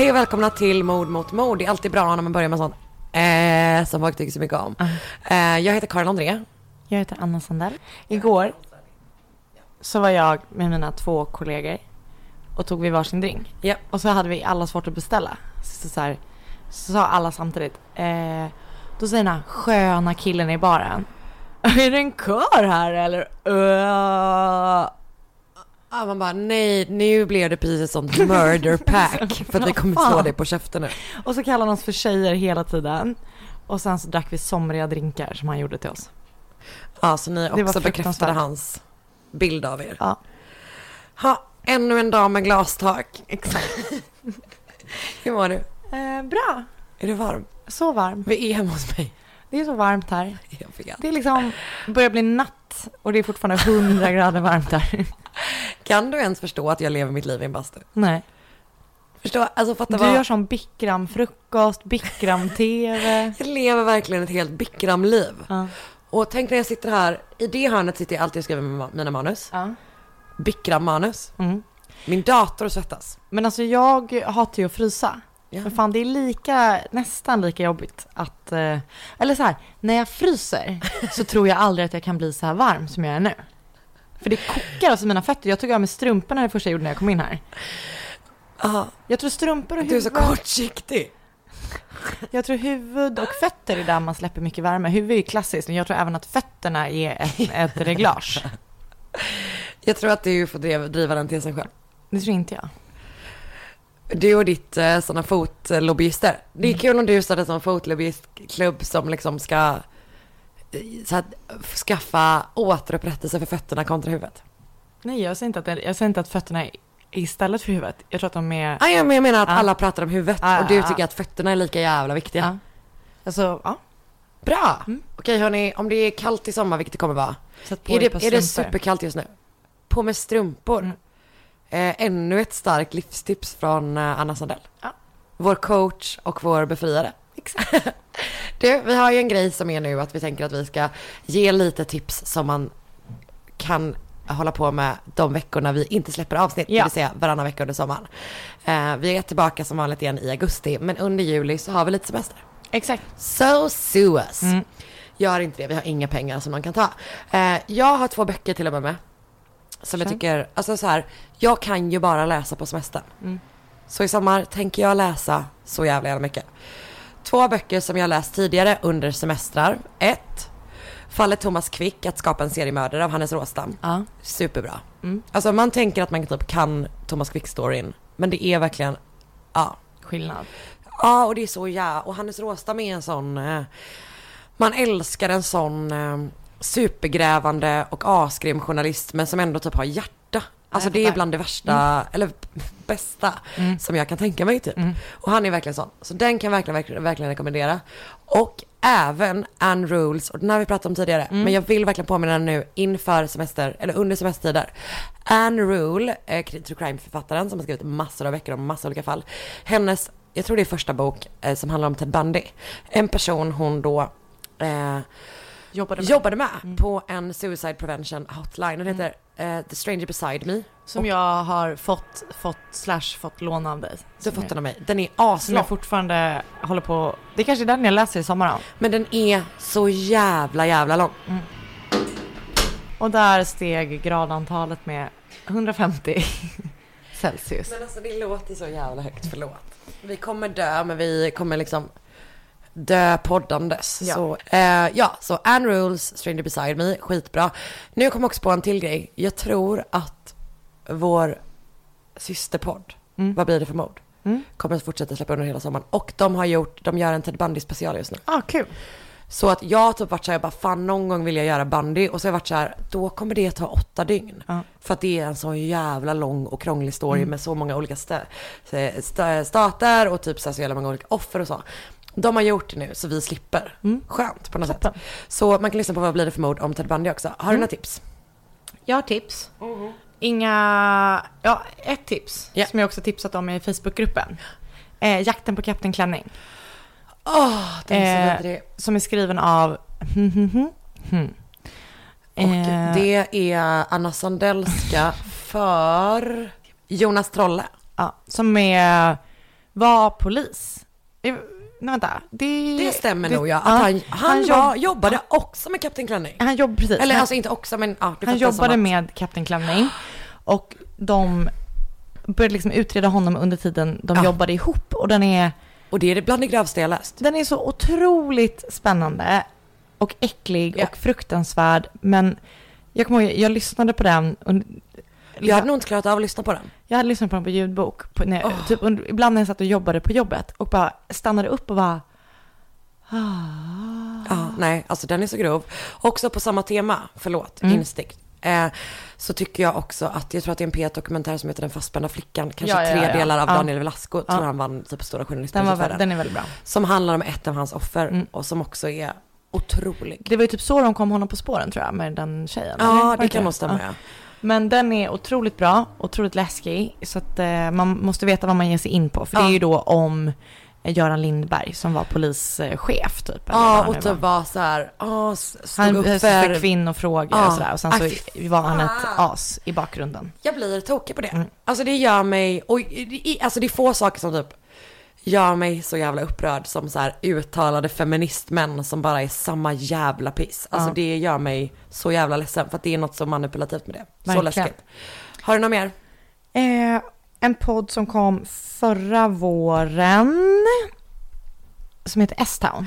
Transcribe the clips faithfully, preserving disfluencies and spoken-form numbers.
Hej och välkomna till Mord mot mord. Det är alltid bra när man börjar med sånt eh, som folk tycker så mycket om. Uh. Eh, jag heter Karin André. Jag heter Anna Sandell. Igår så var jag med mina två kollegor och tog vi varsin drink. Yep. Och så hade vi alla svårt att beställa. Så, så, här, så sa alla samtidigt. Eh, då säger den här sköna killen i baren. Är det en kör här eller? Uh. Ja, man bara, nej, nu blev det precis ett sånt murder pack. För att vi kommer slå dig på käften nu. Och så kallar han oss för tjejer hela tiden. Och sen så drack vi somriga drinkar som han gjorde till oss. Ja, så ni också bekräftade hans bild av er. Ja. Ha, ännu en dag med glastak. Exakt. Hur mår du? Eh, bra. Är du varm? Så varm. Vi är hemma hos mig. Det är så varmt här. Jag vet. Det är liksom, börjar bli natt och det är fortfarande hundra grader varmt här. Kan du ens förstå att jag lever mitt liv i en bastu? Nej. Förstå, alltså fatta du vad... gör som Bikram-frukost, Bikram-tv. Jag lever verkligen ett helt Bikram-liv. Ja. Och tänk när jag sitter här, i det hörnet sitter jag alltid och skriver med mina manus. Ja. Bikram-manus. Mm. Min dator svettas. Men alltså jag hatar ju att frysa. Ja. Men fan, det är lika, nästan lika jobbigt att... Eh, eller så här, när jag fryser så tror jag aldrig att jag kan bli så här varm som jag är nu. För det kokar alltså mina fötter. Jag tog av mig strumporna det första jag gjorde när jag kom in här. Aha. Jag tror strumpor och huvud... Du är så huvud... kortsiktig. Jag tror huvud och fötter är där man släpper mycket värme. Huvud är ju klassiskt, men jag tror även att fötterna är ett, ett reglage. Jag tror att du får driva, driva den till sig själv. Det tror inte jag. Du och ditt eh, sådana fotlobbyister. Det är mm. kul om du startar en sån fotlobbyistklubb som liksom ska så här, skaffa återupprättelse för fötterna kontra huvudet. Nej, jag säger inte att, det, jag säger inte att fötterna är istället för huvudet. Jag tror att de är... Ah, ja, men jag menar att ah. alla pratar om huvudet ah, och du ah, tycker ah. att fötterna är lika jävla viktiga. Ah. Alltså, ja. Bra! Mm. Okej hörni, om det är kallt i sommar, vilket det kommer vara. Är det, är det superkallt just nu? På med strumpor. Mm. Eh, ännu ett starkt livstips från eh, Anna Sandell. Ja. Vår coach och vår befriare. Exakt. Du, vi har ju en grej som är nu att vi tänker att vi ska ge lite tips som man kan hålla på med de veckorna vi inte släpper avsnitt, ja. Det vill säga varannan vecka under sommaren. Eh, vi är tillbaka som vanligt igen i augusti, men under juli så har vi lite semester. Exakt. So sue us. Mm. Gör inte det, vi har inga pengar som man kan ta. Eh, jag har två böcker till och med med. Som jag tycker, alltså så här, jag kan ju bara läsa på semestern. Mm. Så i sommar tänker jag läsa så jävla jävla mycket. Två böcker som jag läst tidigare under semestrar. Ett, Fallet Thomas Quick, att skapa en seriemördare av Hannes Råstam. Ja. Superbra. Mm. Alltså man tänker att man typ kan Thomas Quick-storyn. Men det är verkligen, ja. Skillnad. Ja, och det är så, ja. Och Hannes Råstam är en sån, eh, man älskar en sån... Eh, supergrävande och asgrym journalist, men som ändå typ har hjärta. Alltså det är bland det värsta mm. eller bästa mm. som jag kan tänka mig typ. Mm. Och han är verkligen sån. Så den kan jag verkligen, verkligen, verkligen rekommendera. Och även Ann Rules, och den har vi pratat om tidigare, mm. men jag vill verkligen påminna nu inför semester, eller under semestertider. Ann Rule, eh, true crime-författaren som har skrivit massor av böcker om massor av olika fall. Hennes, jag tror det är första bok eh, som handlar om Ted Bundy. En person hon då eh, Jobbade med, Jobbade med mm. på en suicide prevention hotline. Den heter mm. uh, The Stranger Beside Me. Som och jag har fått, fått slash fått låna av dig. Du har fått den av mig. Den är aslång. Som jag fortfarande håller på. Det är kanske den jag läser i sommar. Men den är så jävla jävla lång. Mm. Och där steg gradantalet med hundrafemtio Celsius. Men alltså det låter så jävla högt, förlåt. Vi kommer dö, men vi kommer liksom dö poddandes. Ja. Så, eh, ja, så Ann Rules, Stranger Beside Me, skitbra. Nu kommer också på en till grej. Jag tror att vår systerpodd, mm. Vad blir det för mord? Mm. Kommer att fortsätta släppa under hela sommaren. Och de har gjort, de gör en Ted Bundy special just nu. Ah, kul. Så att jag har typ varit så här, bara fan någon gång vill jag göra Bundy. Och så har jag varit så här, då kommer det ta åtta dygn. Uh. För att det är en så jävla lång och krånglig story mm. med så många olika st- st- stater och typ så, här, så jävla många olika offer och så. De har gjort det nu så vi slipper. Mm. Skönt på något Toppen. sätt. Så man kan lyssna på Vad blir det för mord om Ted Bundy också. Har mm. du några tips? Jag har tips. Mm. Inga... Ja, ett tips. Yeah. Som jag också tipsat om i Facebookgruppen. Eh, Jakten på Kapten Klänning. Åh, oh, den är så eh, som är skriven av... Och eh. det är Anna Sandellska för Jonas Trolle. Ja, som är var polis. Nej, vänta. Det, Det stämmer det, nog, ja. Att ja, han, han, han var, jobb, jobbade också med Kapten Klänning. Han jobbade precis. Eller han, alltså inte också, men ja, han jobbade med Kapten Klänning. Och de började liksom utreda honom under tiden de ja. jobbade ihop. Och den är... Och det är bland det grövsta jag läst. Den är så otroligt spännande och äcklig ja. och fruktansvärd. Men jag kommer ihåg, jag lyssnade på den. Och, jag hade nog inte klarat av att lyssna på den. Jag hade lyssnat på den på ljudbok. På, när, oh. typ, under, ibland när jag satt och jobbade på jobbet. Och bara stannade upp och bara... Ah. Ja, nej, alltså den är så grov. Också på samma tema, förlåt, mm. instinkt. Eh, så tycker jag också att, jag tror att det är en P ett-dokumentär som heter Den fastspända flickan. Kanske ja, ja, tre ja, ja. delar av ja. Daniel Velasco. Ja. Tror han vann typ stora journalistpriset den, för den. Den är väldigt bra. Som handlar om ett av hans offer mm. och som också är otrolig. Det var ju typ så de kom honom på spåren, tror jag, med den tjejen. Ja, det kan nog stämma, ja. Men den är otroligt bra, otroligt läskig. Så att eh, man måste veta vad man ger sig in på. För ja. det är ju då om Göran Lindberg som var polischef typ. Ja, och typ var så här, oh, han upp för kvinnofrågor ja. och sådär. Och sen så Aj, var han ett as i bakgrunden. Jag blir tokig på det. Mm. Alltså det gör mig, och alltså det är få saker som typ gör mig så jävla upprörd som så här uttalade feministmän som bara är samma jävla piss. Alltså ja. det gör mig så jävla ledsen för att det är något så manipulativt med det. Verkligen. Så läskigt. Har du något mer? Eh, en podd som kom förra våren som heter S-Town.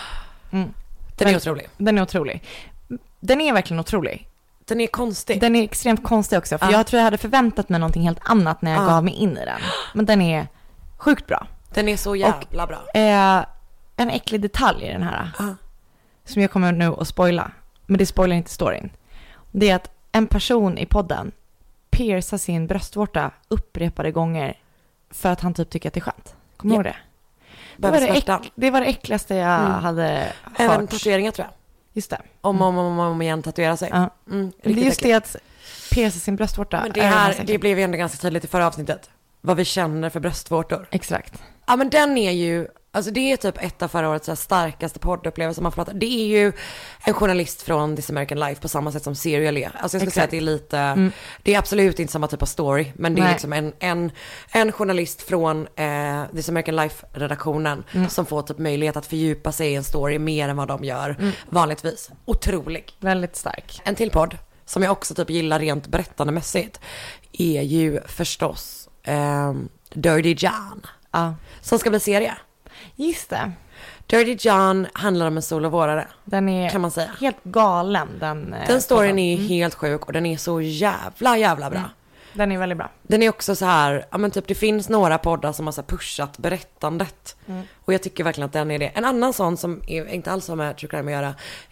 Mm. Den är otrolig. Den är otrolig. Den är verkligen otrolig. Den är konstig. Den är extremt konstig också. För ja. jag tror jag hade förväntat mig någonting helt annat när jag ja. gav mig in i den. Men den är sjukt bra. Den är så jävla och, bra. Eh, en äcklig detalj i den här. Uh. Som jag kommer nu att spoila. Men det spoilar inte storyn. Det är att en person i podden piercar sin bröstvårta upprepade gånger. För att han typ tycker att det är skönt. Kommer du yeah. ihåg det? Det var det, äck, det var det äckligaste jag mm. hade hört. Även tatueringar tror jag. Just det. Om och om, om, om igen tatuera sig. Ja. Mm, det är just äckligt. Det att pierca sin bröstvårta. Men det här, det blev ju ändå ganska tydligt i förra avsnittet. Vad vi känner för bröstvårtor. Exakt. Ja, men den är ju, alltså det är typ ett av förra årets så här starkaste poddupplevelser man får prata. Det är ju en journalist från This American Life på samma sätt som Serial är. Alltså jag skulle Exakt. säga att det är lite, mm. det är absolut inte samma typ av story. Men det är Nej. liksom en, en, en journalist från eh, This American Life-redaktionen mm. som får typ möjlighet att fördjupa sig i en story mer än vad de gör mm. vanligtvis. Otrolig. Väldigt stark. En till podd som jag också typ gillar rent berättandemässigt är ju förstås eh, Dirty John. Ja. Som ska bli serie. Just det. Dirty John handlar om en solovårare. Den är kan man säga. helt galen. Den, den storyn är mm. helt sjuk och den är så jävla jävla bra. Mm. Den är väldigt bra. Den är också så här, ja men typ det finns några poddar som har så här pushat berättandet. Mm. Och jag tycker verkligen att den är det. En annan sån som är, inte alls har med True Crime att göra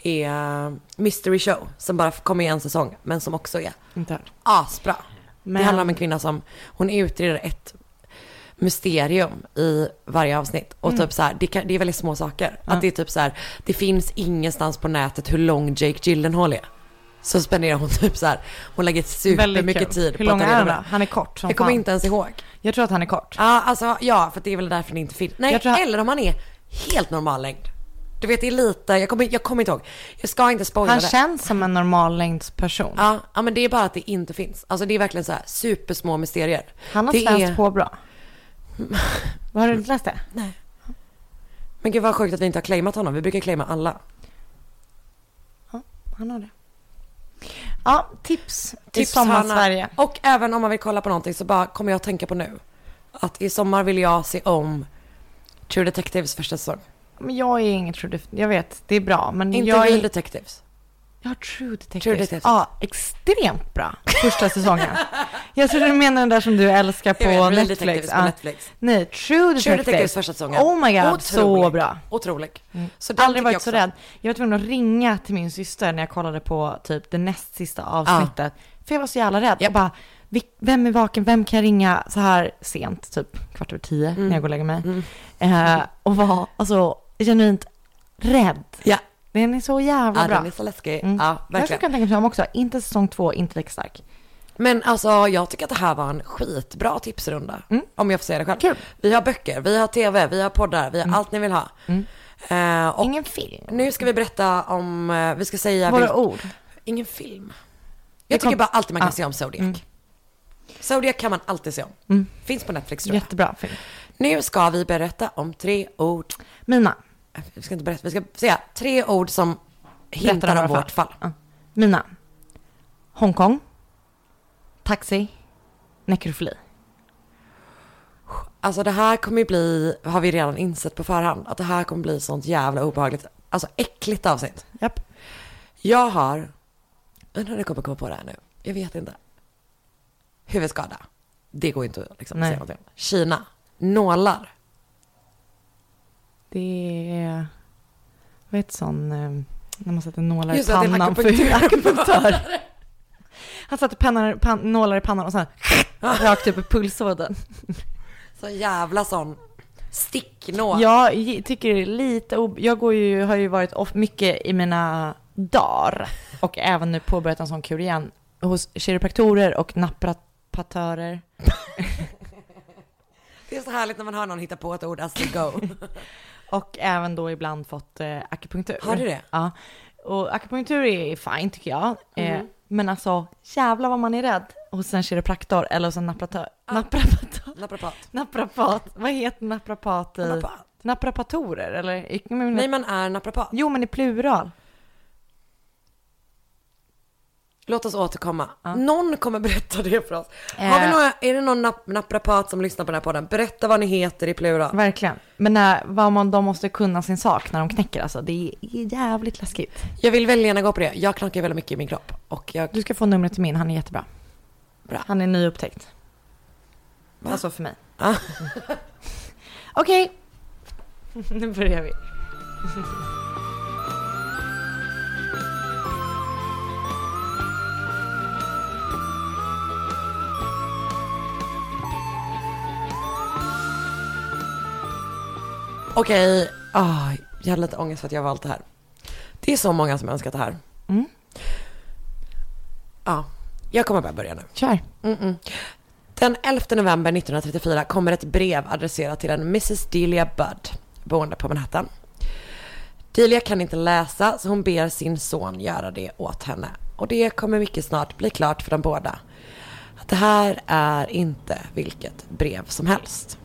är uh, Mystery Show. Som bara kommer i en säsong men som också är inte asbra. Men... Det handlar om en kvinna som, hon utreder ett mysterium i varje avsnitt och mm. typ så här, det, kan, det är väldigt små saker ja. Att det är typ så här, det finns ingenstans på nätet hur lång Jake Gyllenhaal är. Så spenderar hon typ så här, hon lägger supermycket tid. Hur lång är han då? Han är kort som Jag kommer fan. inte ens ihåg. Jag tror att han är kort. Ja, alltså ja, för det är väl därför det inte finns. Nej, jag eller om han är helt normal längd. Du vet, det är lite, jag kommer, jag kommer inte ihåg. Jag ska inte spoila han det. Han känns som en normal längdsperson. Ja, ja, men det är bara att det inte finns. Alltså det är verkligen så här supersmå mysterier. Han har det svenskt är... på bra. Vad har du inte läst det? Nej. Men gud vad sjukt att vi inte har claimat honom. Vi brukar claima alla. Ja, han har det. Ja, tips till Sommar-Sverige. Och även om man vill kolla på någonting så bara kommer jag att tänka på nu. Att i sommar vill jag se om True Detectives första säsong. Men jag är ingen True Detectives. Jag vet, det är bra. Men inte jag Real är... Detectives. Ja, True Detectives. True Detectives. Ja, extremt bra. Första säsongen. Jag tror du menar den där som du älskar på vet, Netflix. Detectives ja. på Netflix. Nej, True Detectives. True Detectives första säsongen. Oh my god, Otrolig. så bra. Otrolig. Mm. Så aldrig varit så rädd. Jag var tvungen att ringa till min syster när jag kollade på typ det näst sista avsnittet. Ja. För jag var så jävla rädd. Yep. Och bara, vem är vaken? Vem kan jag ringa så här sent? Typ kvart över tio mm. när jag går och lägger mig. Mm. Uh, och var alltså genuint rädd. Ja. Den är så jävla ja, bra. Den är så läskig. Mm. Ja, verkligen. Jag kan tänka mig om också. Inte säsong två, inte lika stark. Men alltså, jag tycker att det här var en skitbra tipsrunda. Mm. Om jag får säga det själv. Kul. Vi har böcker, vi har tv, vi har poddar, vi har mm. allt ni vill ha. Mm. Uh, och ingen film. Nu ska vi berätta om, uh, vi ska säga... Våra vil- ord. Ingen film. Jag tycker kom... bara alltid man kan ah. se om Zodiac. Mm. Zodiac kan man alltid se om. Mm. Finns på Netflix tror jag. Jättebra film. Nu ska vi berätta om tre ord. Mina. Vi ska inte berätta, vi ska säga tre ord som hintar om vårt fall. Ja. Mina. Hongkong. Taxi. Nekrofili. Alltså det här kommer ju bli, har vi redan insett på förhand, att det här kommer bli sånt jävla obehagligt, alltså äckligt avsnitt. Japp. Jag har, undrar om jag kommer komma på det här nu, jag vet inte. Huvudskada. Det går inte att liksom Nej. säga någonting om. Kina. Nålar. Det är, vad heter sån, eh, när man sätter nålar Just i det, det är pannan akupunktör. för akupunktör. Han satte pennar, pan, nålar i pannan och sen rakt upp i pulsådern. Så jävla sån sticknål. Jag ge- tycker det är lite, ob- jag går ju, har ju varit off mycket i mina dagar och även nu påbörjat en sån kur igen hos kiropraktorer och naprapatörer. Det är så härligt när man hör någon hitta på ett ord as they go. Och även då ibland fått eh, akupunktur. Har du det? Ja. Och akupunktur är fine tycker jag. Eh, Mhm. men alltså, jävla vad man är rädd hos en kiropraktor eller hos en napratör. Ah. Naprapator. Naprapat. Naprapat. Vad heter naprapat i? Naprapat. Naprapatorer eller? Nej, man är naprapat. Jo, men i plural. Låt oss återkomma. Ja. Någon kommer berätta det för oss. Eh. Har vi några, är det någon nap- naprapat som lyssnar på den här podden? Berätta vad ni heter i plural. Verkligen. Men när, vad man, de måste kunna sin sak när de knäcker alltså. Det är jävligt läskigt. Jag vill väldigt gärna gå på det. Jag knackar väldigt mycket i min kropp. Och jag... Du ska få numret till min, han är jättebra. Bra. Han är nyupptäckt. Va? Alltså för mig. Ah. Okej. Nu börjar vi. Okej, ah, jag hade lite ångest för att jag valt det här. Det är så många som önskat det här. Mm. Ja, jag kommer bara börja nu. Kör. Mm-mm. Den elfte november nittonhundratrettiofyra kommer ett brev adresserat till en missus Delia Budd, boende på Manhattan. Delia kan inte läsa så hon ber sin son göra det åt henne. Och det kommer mycket snart bli klart för de båda att det här är inte vilket brev som helst.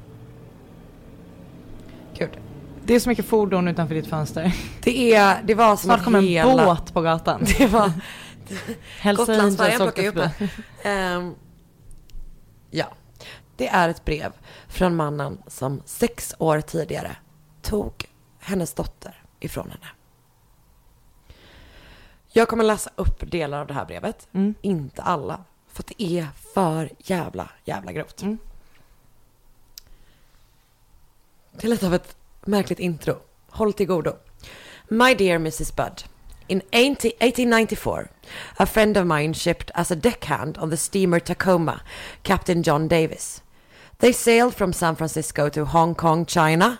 Gud. Det är så mycket fordon utanför ditt fönster. Det, är, det var som Snart att kommer hela... en båt på gatan. Det var... Hells Gotlandsfärjan Angels plockar ju åkte upp förbi. det. Um, ja, det är ett brev från mannen som sex år tidigare tog hennes dotter ifrån henne. Jag kommer läsa upp delar av det här brevet, Mm. inte alla, för att det är för jävla, jävla grovt. Mm. Det är lite av ett märkligt intro. Håll till godo. My dear missus Budd, in eighteen ninety-four, a friend of mine shipped as a deckhand on the steamer Tacoma, Captain John Davis. They sailed from San Francisco to Hong Kong, China.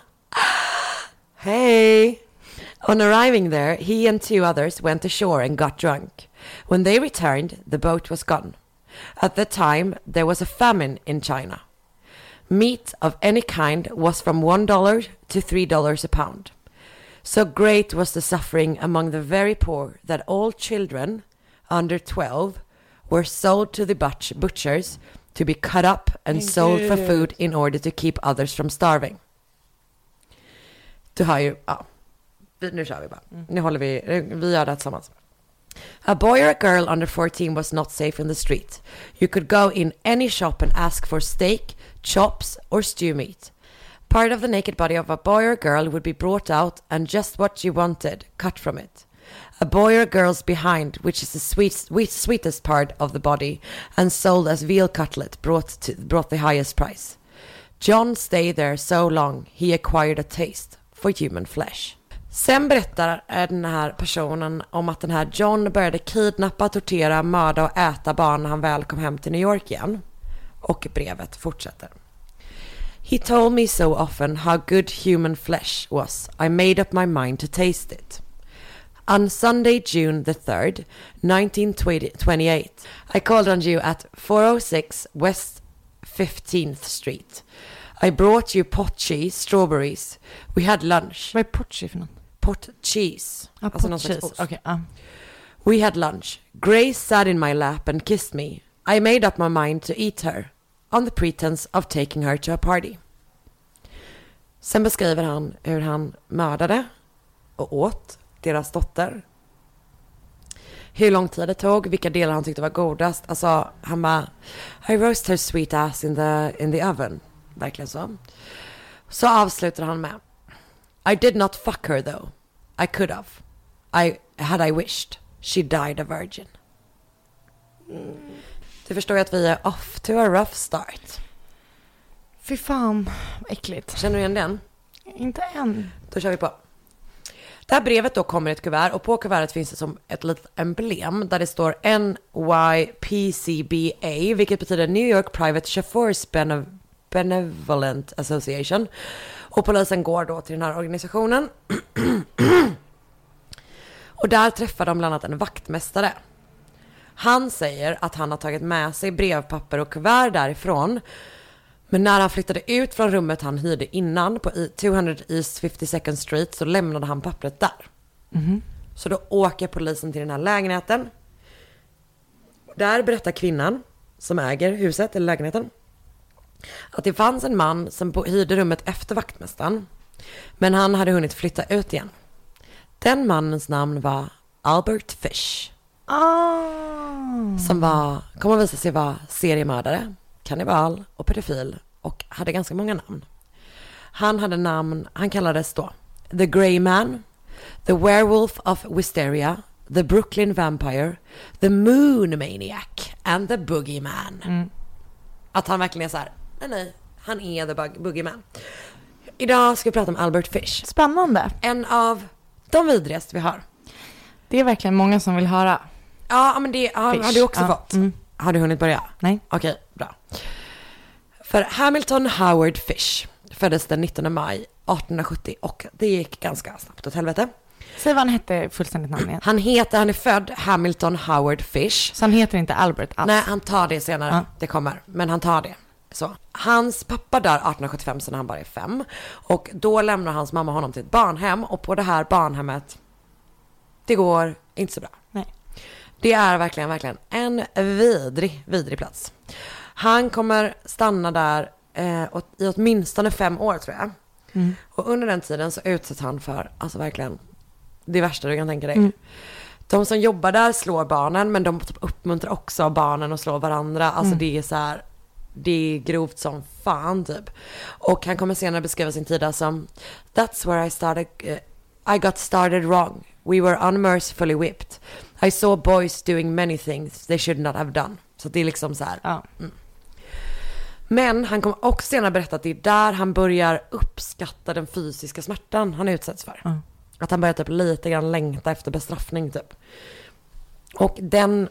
Hey! On arriving there, he and two others went ashore and got drunk. When they returned, the boat was gone. At the time, there was a famine in China. Meat of any kind was from one dollar to three dollars a pound. So great was the suffering among the very poor that all children under twelve were sold to the butch- butchers to be cut up and sold for food in order to keep others from starving. Du har ju, ja, vi- nu kör vi bara. Nu håller vi, vi gör det tillsammans. A boy or a girl under fourteen was not safe in the street. You could go in any shop and ask for steak, chops or stew meat. Part of the naked body of a boy or girl would be brought out and just what you wanted, cut from it. A boy or girl's behind, which is the sweet, sweet, sweetest part of the body, and sold as veal cutlet, brought, to, brought the highest price. John stayed there so long he acquired a taste for human flesh. Sen berättar den här personen om att den här John började kidnappa, tortera, mörda och äta barn när han väl kom hem till New York igen. Och brevet fortsätter. He told me so often how good human flesh was, I made up my mind to taste it. On Sunday, June the third, nineteen twenty-eight, I called on you at four oh six West fifteenth Street. I brought you pot cheese, strawberries. We had lunch. Vad är porchi för något? Pot cheese. Ja, Alltså någon pot slags cheese. ost. Okej, ja. We had lunch. Grace sat in my lap and kissed me. I made up my mind to eat her on the pretense of taking her to a party. Sen beskriver han hur han mördade och åt deras dotter. Hur lång tid det tog, vilka delar han tyckte var godast. Alltså, han bara, I roast her sweet ass in the, in the oven. Verkligen så. Så avslutar han med, I did not fuck her though. I could have. I had I wished. She died a virgin. Mm. Du förstår ju att vi är off to a rough start. Fy fan, äckligt. Känner du igen den? Inte än. Då kör vi på. Det här brevet då kommer i ett kuvert och på kuvertet finns det som ett litet emblem där det står N Y P C B A, vilket betyder New York Private Chauffeurs Benev- Benevolent Association. Och polisen går då till den här organisationen. Och där träffar de bland annat en vaktmästare. Han säger att han har tagit med sig brevpapper och kuvert därifrån. Men när han flyttade ut från rummet han hyrde innan på tvåhundra East femtiosecond Street så lämnade han pappret där. Mm-hmm. Så då åker polisen till den här lägenheten. Där berättar kvinnan som äger huset eller lägenheten att det fanns en man som hyrde rummet efter vaktmästaren. Men han hade hunnit flytta ut igen. Den mannens namn var Albert Fish. Ah. Som var, kommer att visa sig vara seriemördare, kannibal och pedofil och hade ganska många namn. Han hade namn, han kallades då The Grey Man, The Werewolf of Wisteria, The Brooklyn Vampire, The Moon Maniac and The Boogeyman. Mm. Att han verkligen är så här, nej nej, han är The Bug- Boogeyman. Idag ska vi prata om Albert Fish. Spännande. En av de vidrigaste vi har. Det är verkligen många som vill höra. Ja, men det har, har du också ja. fått. Mm. Har du hunnit börja? Nej. Okej, bra. För Hamilton Howard Fish föddes den nittonde maj artonhundrasjuttio och det gick ganska snabbt åt helvete. Säg vad han hette fullständigt namn igen. Han heter, han är född Hamilton Howard Fish. Så han heter inte Albert alls? Nej, han tar det senare. Ja. Det kommer, men han tar det. Så. Hans pappa dör artonhundrasjuttiofem så när han bara är fem. Och då lämnar hans mamma honom till ett barnhem. Och på det här barnhemmet, det går inte så bra. Nej. Det är verkligen, verkligen en vidrig, vidrig plats. Han kommer stanna där eh, i åtminstone fem år tror jag. Mm. Och under den tiden så utsätts han för, alltså verkligen, det värsta du kan tänka dig. Mm. De som jobbar där slår barnen, men de typ uppmuntrar också barnen att slå varandra. Alltså mm. det är så här, det är grovt som fan typ. Och han kommer senare beskriva sin tid som That's where I started, uh, I got started wrong. We were unmercifully whipped. I saw boys doing many things they should not have done. Så det är liksom så här. Ja. Mm. Men han kommer också senare berätta att det är där han börjar uppskatta den fysiska smärtan han utsätts för. Mm. Att han börjar typ lite grann längta efter bestraffning typ. Och den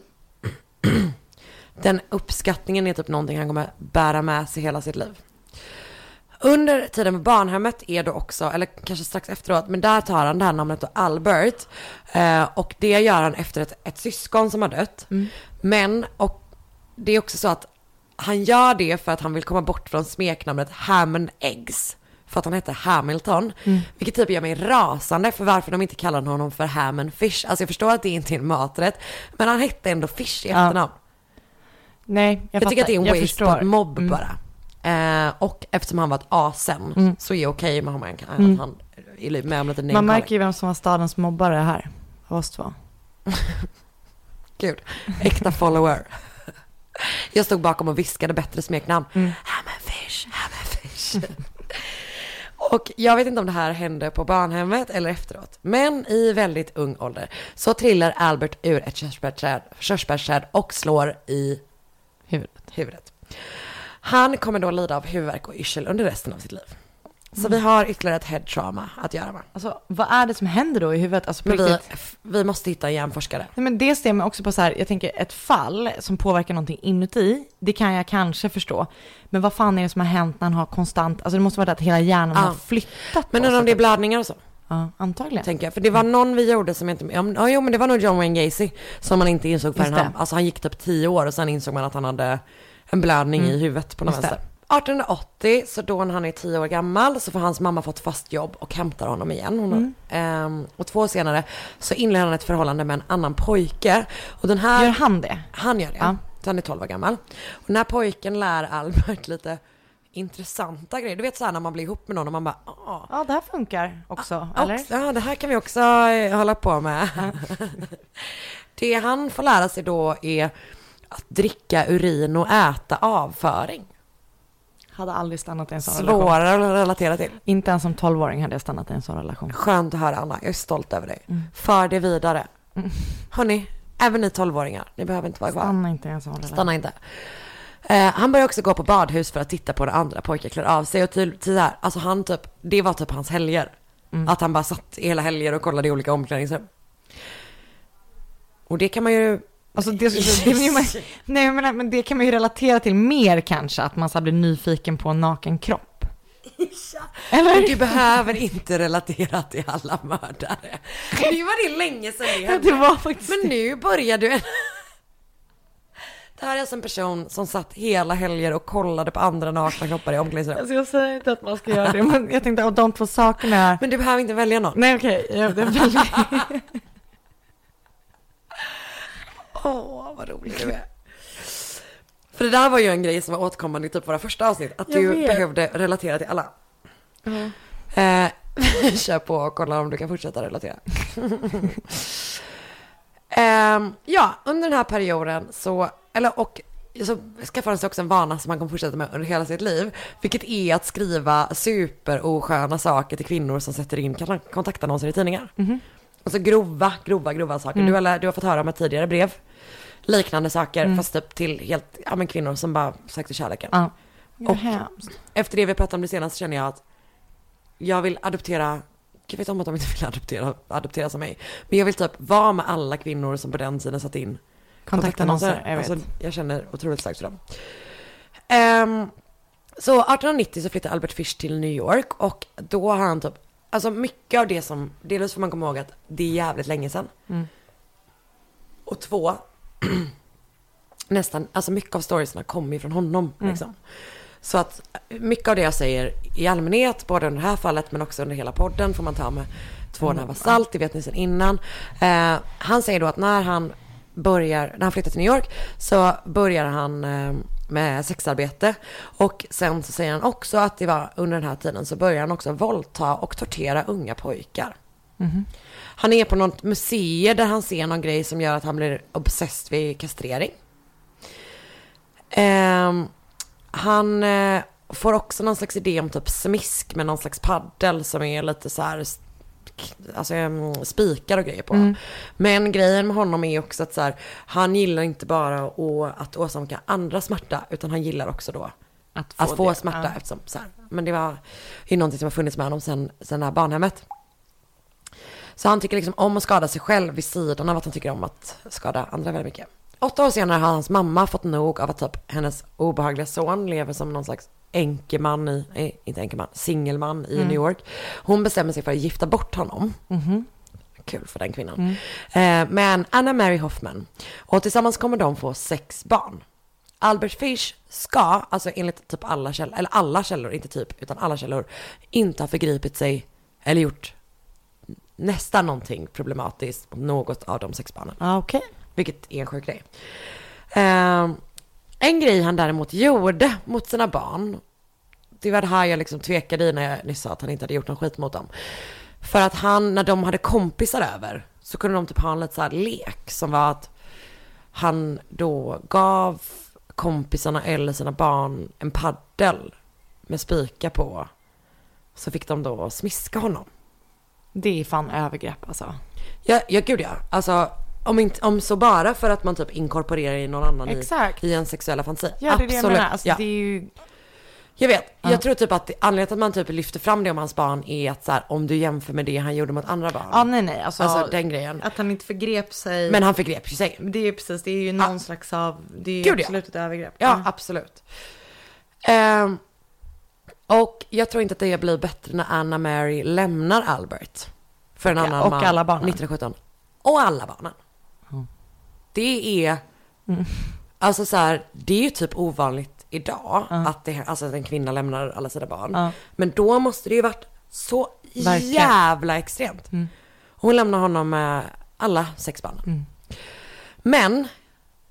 den uppskattningen är typ någonting han kommer bära med sig hela sitt liv. Under tiden med barnhemmet är då också, eller kanske strax efteråt, men där tar han det här namnet då Albert. Eh, och det gör han efter ett, ett syskon som har dött. Mm. Men, och det är också så att han gör det för att han vill komma bort från smeknamnet Ham and Eggs. För att han heter Hamilton. Mm. Vilket typ gör mig rasande för varför de inte kallar honom för Ham and Fish. Alltså jag förstår att det inte är en maträtt. Men han hette ändå Fish i efternamn. Ja. Nej, jag, jag tycker att det är en jag waste på ett mobb mm. bara. Eh, och eftersom han var ett asen mm. så är det okej med honom att mm. han är med om lite Man märker ju vem som var stadens mobbare här. Av oss två. Gud, äkta follower. Jag stod bakom och viskade bättre smeknamn. Mm. Ham and Fish, Ham and Fish. Och jag vet inte om det här hände på barnhemmet eller efteråt. Men i väldigt ung ålder så trillar Albert ur ett körsbärsträd, körsbärsträd och slår i huvudet. huvudet. Han kommer då lida av huvudvärk och yrsel under resten av sitt liv. Så mm. vi har ytterligare ett head trauma att göra med. Alltså, vad är det som händer då i huvudet? Alltså, men vi, vi måste hitta en hjärnforskare. Nej, men det stämmer också på så här, jag tänker ett fall som påverkar någonting inuti, det kan jag kanske förstå. Men vad fan är det som har hänt när han har konstant, alltså det måste vara att hela hjärnan ja. har flyttat. Men undrar om det är blödningar och så? Ja, antagligen. Tänker jag. För det var någon vi gjorde som inte, ja, jo men det var nog John Wayne Gacy som man inte insåg förrän han, alltså han gick typ tio år och sen insåg man att han hade en blödning mm. i huvudet på något vänster. artonhundraåttio, så då när han är tio år gammal så får hans mamma fått fast jobb och hämtar honom igen. Hon, mm. um, och två år senare så inleder han ett förhållande med en annan pojke. Och den här, gör han det? Han gör det. Ja. Så han är tolv år gammal. Och när pojken lär Albert lite intressanta grejer. Du vet så här när man blir ihop med någon och man bara... Åh. Ja, det här funkar också, Ja, eller? också, ja, det här kan vi också eh, hålla på med. Det han får lära sig då är att dricka urin och äta avföring. Hade aldrig stannat i en sån relation. Svårare att relatera till. Inte ens som tolvåring hade jag stannat i en sån relation. Skönt att höra, Anna. Jag är stolt över dig. Mm. För det vidare. Mm. Hörrni, även ni tolvåringar. Ni behöver inte vara kvar. Stanna inte i en sån relation. Stanna inte. Eh, han börjar också gå på badhus för att titta på när andra pojkar klär av sig. Och till, till det här, alltså han typ, det var typ hans helger. Mm. Att han bara satt hela helger och kollade i olika omklädningsrum. Och det kan man ju... Alltså det, det, det, det man, nej, men, men det kan man ju relatera till mer kanske. Att man så blir nyfiken på en naken kropp. Eller? Du behöver inte relatera till alla mördare. Nu var det länge sedan det hände. Det var faktiskt... Men nu börjar du... En... Det här är alltså en person som satt hela helger och kollade på andra nakna kroppar i omklädningsrum. Alltså jag säger inte att man ska göra det, men jag tänkte att de två sakerna är... Men du behöver inte välja någon. Nej, okej. Okay. Jag väljer... Åh, oh, vad roligt du är. För det där var ju en grej som var återkommande i typ våra första avsnitt. Att du behövde relatera till alla. Mm. Eh, kör på och kolla om du kan fortsätta relatera. eh, ja, under den här perioden så... Eller och... Så skaffade han sig också en vana som han kommer fortsätta med under hela sitt liv. Vilket är att skriva superosköna saker till kvinnor som sätter in kontaktannonser i tidningar. Mm. Alltså grova, grova, grova saker. Mm. Du, har, du har fått höra om ett tidigare brev. Liknande saker, mm. fast upp till helt, ja, men kvinnor som bara sökte kärleken. Ja. Och efter det vi pratade om det senast känner jag att jag vill adoptera, jag vet om att de inte vill adoptera, adoptera som mig. Men jag vill typ vara med alla kvinnor som på den tiden satt in kontaktannonser. Jag, alltså, jag känner otroligt starkt för dem. Um, så arton nittio så flyttade Albert Fish till New York. Och då har han typ, alltså mycket av det som, dels får man komma ihåg att det är jävligt länge sedan. Mm. Och två, nästan, alltså mycket av storiesna kommer ju från honom. Mm. Liksom. Så att mycket av det jag säger i allmänhet, både under det här fallet men också under hela podden, får man ta med två nävar salt, det vet ni sedan innan. Eh, han säger då att när han börjar, när han flyttar till New York så börjar han eh, med sexarbete. Och sen så säger han också att det var under den här tiden så börjar han också våldta och tortera unga pojkar. Mm. Han är på något museum där han ser någon grej som gör att han blir obsessed vid kastrering. Eh, han eh, får också någon slags idé om typ smisk med någon slags paddel som är lite så här, alltså spikar och grejer på. Mm. Men grejen med honom är också att så här, han gillar inte bara att åsamka andra smärta, utan han gillar också då att få, att få smärta. Ja. Eftersom, så här. Men det var ju någonting som har funnits med honom sen, sen det här barnhemmet. Så han tycker liksom om att skada sig själv vid sidan av att han tycker om att skada andra väldigt mycket. Åtta år senare har hans mamma fått nog av att typ hennes obehagliga son lever som någon slags enkeman i, nej, inte enkeman, singelman i mm. New York. Hon bestämmer sig för att gifta bort honom. Mm-hmm. Kul för den kvinnan. Mm. Eh, men Anna Mary Hoffman. Och tillsammans kommer de få sex barn. Albert Fish ska, alltså enligt typ alla källor, eller alla källor, inte typ, utan alla källor, inte ha förgripit sig eller gjort nästan någonting problematiskt mot något av de sex barnen. Ah, okej. Okay. Vilket är en sjuk grej. Eh, en grej han däremot gjorde mot sina barn, det var det här jag liksom tvekade i när jag nyss sa att han inte hade gjort någon skit mot dem. För att han, när de hade kompisar över, så kunde de typ ha en lite så här lek som var att han då gav kompisarna eller sina barn en paddel med spika på. Så fick de då smiska honom. Det är fan övergrepp alltså. Ja, ja gud ja. Alltså om, inte, om så bara för att man typ inkorporerar i någon annan i, i en sexuella fantasi. Ja, det är det jag menar. Alltså, ja. Det är ju... Jag vet, uh. jag tror typ att anledningen till att man typ lyfter fram det om hans barn är att så här, om du jämför med det han gjorde mot andra barn. Ja, nej, nej. Alltså, alltså den grejen. Att han inte förgrep sig. Men han förgrep ju sig. Det är ju precis, det är ju någon ah. slags av, det är ju Gud, absolut ja. Ett övergrepp. Ja, uh. absolut. Um, och jag tror inte att det blir bättre när Anna Mary lämnar Albert. För en ja, annan och man. alla barnen. nittonhundrasjutton. Och alla barnen. Mm. Det är, mm. alltså så här, det är ju typ ovanligt idag uh. att det, alltså en kvinna lämnar alla sina barn. Uh. Men då måste det ju varit så Verkligen. jävla extremt. Mm. Hon lämnar honom med alla sex barnen. Mm. Men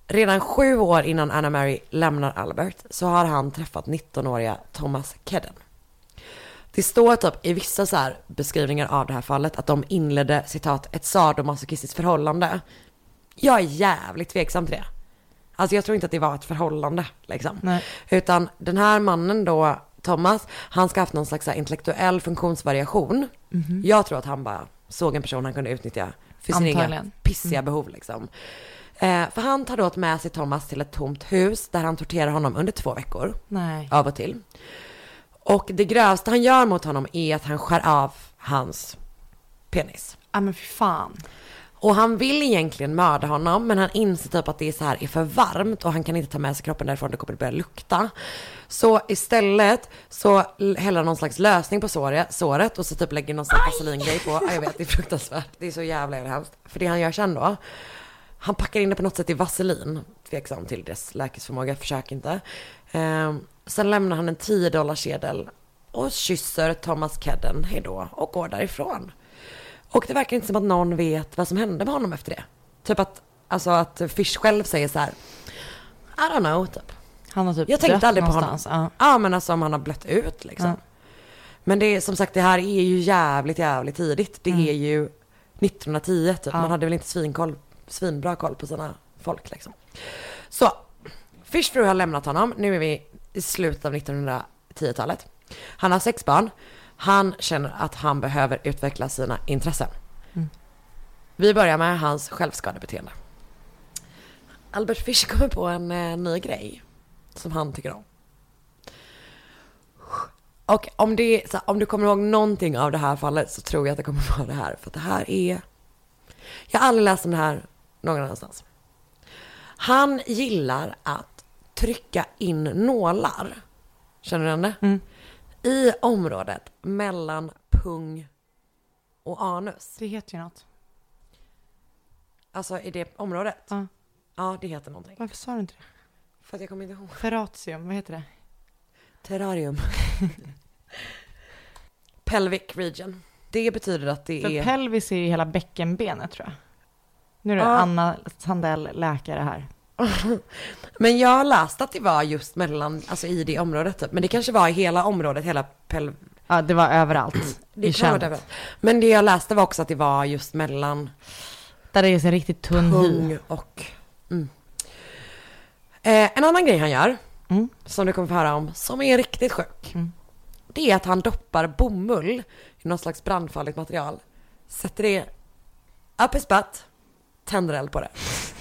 redan sju år innan Anna Mary lämnar Albert så har han träffat nittonåriga Thomas Kedden. Det står typ i vissa så här beskrivningar av det här fallet att de inledde, citat, ett sadomasochistiskt förhållande. Jag är jävligt tveksam till det. Alltså jag tror inte att det var ett förhållande liksom. Nej. Utan den här mannen då, Thomas, han ska ha haft någon slags så här intellektuell funktionsvariation. Mm-hmm. Jag tror att han bara såg en person han kunde utnyttja för sin egen pissiga mm. behov liksom. Eh, för han tar då med sig Thomas till ett tomt hus där han torterar honom under två veckor. Nej. Av och till. Och det grövsta han gör mot honom är att han skär av hans penis. Ja men fy fan. Och han vill egentligen mörda honom, men han inser typ att det är så här är för varmt och han kan inte ta med sig kroppen därifrån, det kommer att börja lukta. Så istället så häller han någon slags lösning på såret, såret och så typ lägger någon slags vaselingrej på. Ja, jag vet, det är fruktansvärt. Det är så jävla hemskt. För det han gör sen då, han packar in det på något sätt i vaselin. Tveksam till dess läkesförmåga, försök inte. Um, sen lämnar han en tio dollars sedel och kysser Thomas Kedden hejdå och går därifrån. Och det verkar inte som att någon vet vad som hände med honom efter det. Typ att, alltså att Fish själv säger så här: I don't know, typ. Han har typ jag tänkte aldrig på honom. Ja. ja, men alltså om han har blött ut liksom. Ja. Men det är som sagt, det här är ju jävligt, jävligt tidigt. Det mm. är ju nittonhundratio typ. Ja. Man hade väl inte svinkoll, svinbra koll på sina folk liksom. Så, Fish fru har lämnat honom. Nu är vi i slutet av nittonhundratio-talet. Han har sex barn. Han känner att han behöver utveckla sina intressen. Mm. Vi börjar med hans självskadebeteende. Albert Fish kommer på en eh, ny grej som han tycker om. Och om, det, så, om du kommer ihåg någonting av det här fallet så tror jag att det kommer vara det här. För att det här är... Jag har aldrig läst om det här någon annanstans. Han gillar att trycka in nålar. Känner du det? Mm. I området mellan pung och anus. Det heter ju något. Alltså i det området? Ja. Ja, det heter någonting. Varför sa du inte det? För att jag kommer inte ihåg. Ferratium, vad heter det? Terrarium. Pelvic region. Det betyder att det För är... pelvis är ju hela bäckenbenet tror jag. Nu är det ja. Anna Sandell, läkare här. Men jag har läst att det var just mellan, alltså i det området typ. Men det kanske var i hela området, hela pelv... Ja, det var överallt. Det kan vara överallt. Men det jag läste var också att det var just mellan... Där det är så riktigt tunn pung och... Mm. Eh, en annan grej han gör, mm. som du kommer få höra om, som är riktigt sjuk. Mm. Det är att han doppar bomull i någon slags brandfarligt material. Sätter det upp i spett, tänder eld på det.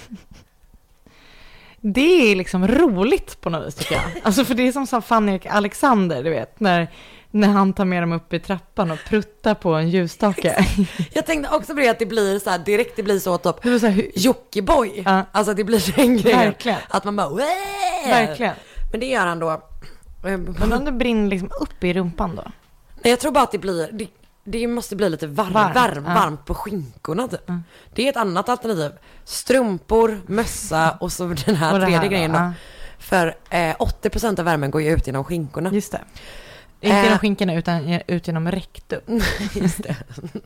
Det är liksom roligt på något vis tycker jag. Alltså för det är som sa Fanny Alexander, du vet, när, när han tar med dem upp i trappan och pruttar på en ljusstake. Jag tänkte också på det att det blir så här, direkt det blir så typ det så här, Jockiboi. Ja. Alltså det blir den grejen. Verkligen. Att man bara, Wee! Verkligen. Men det gör han då. Men om det brinner liksom upp i rumpan då? Nej, jag tror bara att det blir, det, det måste bli lite varm, varmt, varm, ja. varmt på skinkorna typ. Mm. Det är ett annat alternativ. Strumpor, mössa och så den här och tredje här, grejen då. Ja. För eh, åttio procent av värmen går ju ut genom skinkorna. Just det. Inte eh. genom skinkorna utan ut genom rektum. Just det.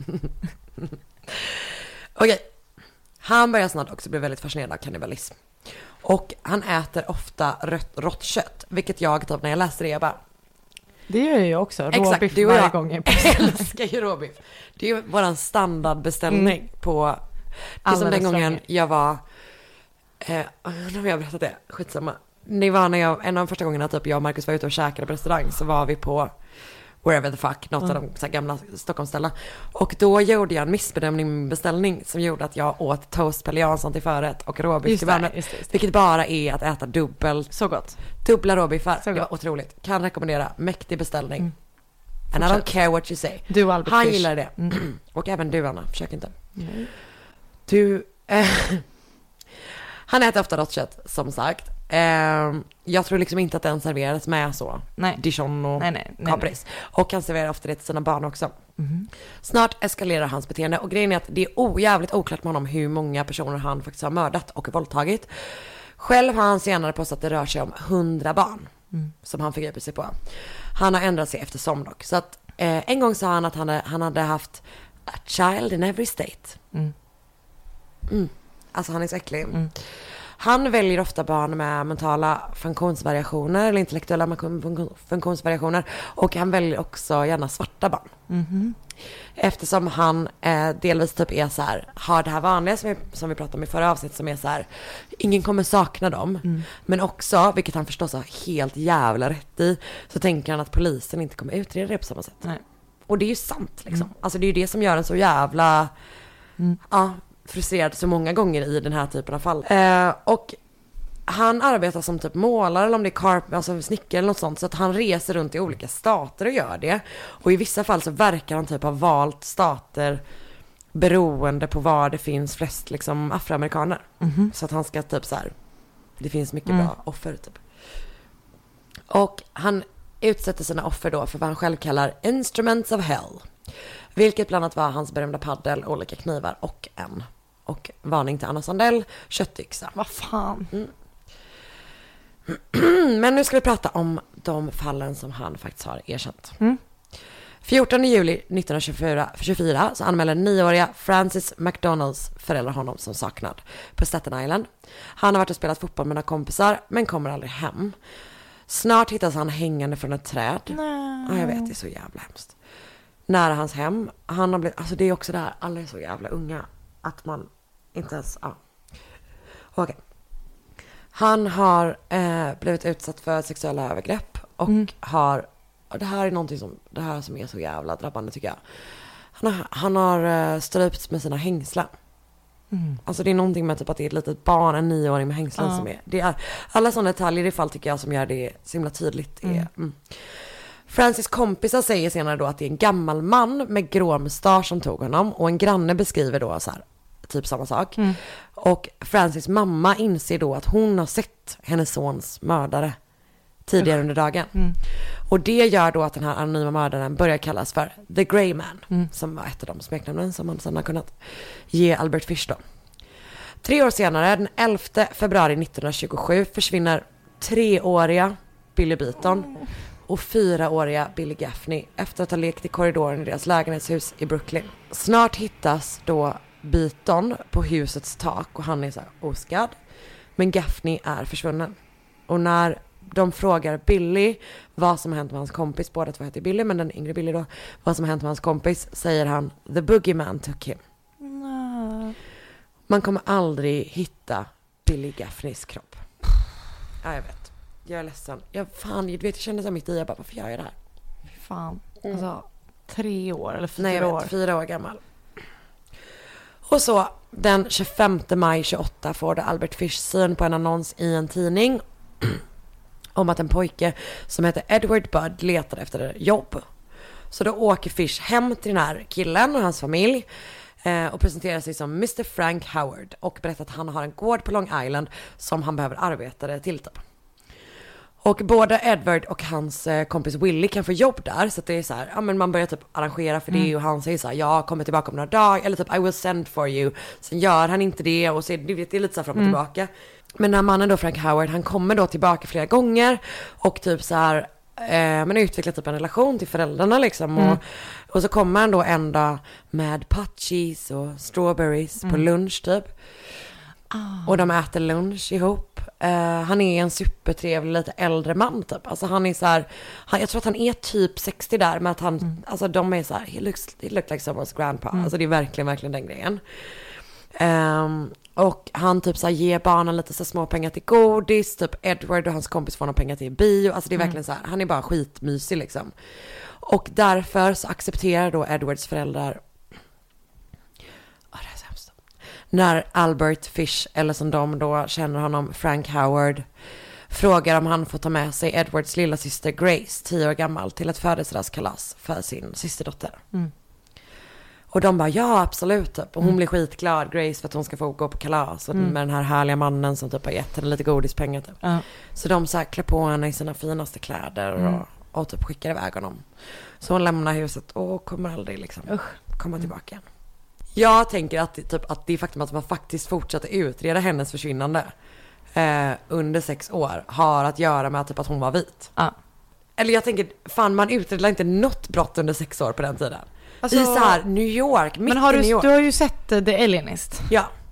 Okej. Han börjar snart också bli väldigt fascinerad av kannibalism. Och han äter ofta rött, rått kött. Vilket jag typ när jag läste det jag bara... Det gör jag ju också. Råbiff varje jag gång. Jag älskar ju råbiff. Det är ju våran standardbeställning mm. på... Det är som den gången jag var... Eh, nu har jag berättat det. Skitsamma. Det var när jag, en av de första gångerna typ jag och Marcus var ute och käkade på restaurang. Så var vi på wherever the fuck. Något mm. av de så här gamla Stockholmsställen. Och då gjorde jag en missbedömning med min beställning. Som gjorde att jag åt toast Pelle Jansson till förrätt. Och råbiff till värnet. Just det, just det. Vilket bara är att äta dubbelt. Så gott. Dubbla råbiffar. Det var otroligt. Kan rekommendera. Mäktig beställning. Mm. And I don't care what you say. Du Albert Han Fish. gillar det. Mm. Och även du Anna. Försök inte. Mm. Du... Eh, han äter ofta rått kött, som sagt. Eh, jag tror liksom inte att den serveras med så. Nej. Dijon och nej, nej, nej, kapris. nej. Och han serverar ofta det till sina barn också. Mm. Snart eskalerar hans beteende. Och grejen är att det är ojävligt oklart med honom hur många personer han faktiskt har mördat och våldtagit. Själv har han senare påstått att det rör sig om hundra barn. Mm. Som han förgriper sig på. Han har ändrat sig eftersom dock. Så att eh, en gång sa han att han, han hade haft a child in every state. Mm. Mm. Alltså han är så äcklig. Mm. Han väljer ofta barn med mentala funktionsvariationer eller intellektuella funktionsvariationer, och han väljer också gärna svarta barn. Mm-hmm. Eftersom han eh, delvis typ är så här, har det här vanliga som vi, som vi pratade om i förra avsnittet, som är så här, ingen kommer sakna dem. Mm. Men också, vilket han förstås har helt jävla rätt i, så tänker han att polisen inte kommer utreda det på samma sätt. Nej. Och det är ju sant liksom. Mm. Alltså det är ju det som gör en så jävla mm. ja, frustrerad så många gånger i den här typen av fall. Eh, och han arbetar som typ målare eller om det är karp, alltså snickare eller något sånt, så att han reser runt i olika stater och gör det. Och i vissa fall så verkar han typ ha valt stater beroende på var det finns flest liksom afroamerikaner. Mm-hmm. Så att han ska typ så här, det finns mycket mm. bra offer typ. Och han utsätter sina offer då för vad han själv kallar instruments of hell. Vilket bland annat var hans berömda paddel, olika knivar och en. Och varning till Anna Sandell, köttyxa. Vad fan. Mm. Men nu ska vi prata om de fallen som han faktiskt har erkänt. Mm. fjortonde juli nittonhundratjugofyra så anmäler nioåriga Francis McDonalds föräldrar honom som saknad på Staten Island. Han har varit och spelat fotboll med några kompisar men kommer aldrig hem. Snart hittas han hängande från ett träd. Nej. Ja, jag vet, det är så jävla hemskt. Nära hans hem. Han har blivit, alltså det är också det här, alla är så jävla unga att man inte ens, ja. Okej. Okay. Han har eh, blivit utsatt för sexuella övergrepp och mm. har, och det här är någonting som, det här som är så jävla drabbande tycker jag. Han har, han har eh, strypts med sina hängslen. Mm. Alltså det är någonting med typ att det är ett litet barn, en nioåring med hängslen ja. som är, det är, alla sådana detaljer i fall tycker jag som gör det så himla tydligt. Mm. Är, mm. Francis kompisar säger senare då att det är en gammal man med grå mustasch som tog honom, och en granne beskriver då så här, typ samma sak. Mm. Och Francis mamma inser då att hon har sett hennes sons mördare tidigare mm. under dagen. Mm. Och det gör då att den här anonyma mördaren börjar kallas för The Grey Man, mm. som var ett av de smeknamnen som man sedan har kunnat ge Albert Fish då. Tre år senare, den elfte februari nittonhundratjugosju, försvinner treåriga Billy Beaton mm. och fyraåriga Billy Gaffney efter att ha lekt i korridoren i deras lägenhetshus i Brooklyn. Snart hittas då Beaton på husets tak och han är så här oskadd. Men Gaffney är försvunnen. Och när de frågar Billy vad som har hänt med hans kompis, båda två heter Billy men den yngre Billy då, vad som har hänt med hans kompis, säger han The Boogeyman took him. No. Man kommer aldrig hitta Billy Gaffneys kropp. Ja, jag vet. Jag är ledsen. Jag, fan, jag vet, jag kände så mitt i, jag bara, varför gör jag det här? Fan, alltså tre år eller fyra Nej, jag vet, år. fyra år gammal. Och så den tjugofemte maj tjugoåtta får det Albert Fish syn på en annons i en tidning om att en pojke som heter Edward Budd letar efter jobb. Så då åker Fish hem till den här killen och hans familj eh, och presenterar sig som mister Frank Howard och berättar att han har en gård på Long Island som han behöver arbetare till typ. Och både Edward och hans eh, kompis Willie kan få jobb där. Så att det är så här, ja men man börjar typ arrangera för mm. det. Och han säger så här, jag kommer tillbaka om några dagar. Eller typ, I will send for you. Sen gör han inte det. Och så är det, det är lite så här fram och mm. tillbaka. Men den här mannen då, Frank Howard, han kommer då tillbaka flera gånger. Och typ så här, eh, man utvecklar typ en relation till föräldrarna liksom. Mm. Och, och så kommer han då en dag med pot cheese och strawberries mm. på lunch typ. Oh. Och de äter lunch ihop. Uh, han är en supertrevlig, lite äldre man typ. Alltså han är så här, han, jag tror att han är typ sextio där, men att han, mm. alltså de är så här, he looks, he looks like someone's grandpa. Mm. Alltså det är verkligen, verkligen den grejen. Um, och han typ så här ger barnen lite så små pengar till godis, typ Edward och hans kompis får några pengar till bio. Alltså det är mm. verkligen så här, han är bara skitmysig liksom. Och därför så accepterar då Edwards föräldrar när Albert Fish, eller som de då känner honom, Frank Howard, frågar om han får ta med sig Edwards lilla syster Grace, tio år gammal, till ett födelsedagskalas för sin systerdotter. Mm. Och de bara, ja absolut typ. Och hon mm. blir skitglad, Grace, för att hon ska få gå på kalas och mm. med den här härliga mannen som typ har gett henne lite godispengar typ. Uh. Så de så här klär på henne i sina finaste kläder mm. och, och typ skickar iväg honom. Så hon lämnar huset och kommer aldrig liksom uh. komma tillbaka igen. Jag tänker att, typ, att det faktum att man faktiskt fortsatte utreda hennes försvinnande eh, under sex år har att göra med typ, att hon var vit. Ja. Eller jag tänker, fan man utredde inte något brott under sex år på den tiden. Alltså, i så här New York, mitt men har i du, New York. Du har ju sett uh, The Alienist. Ja.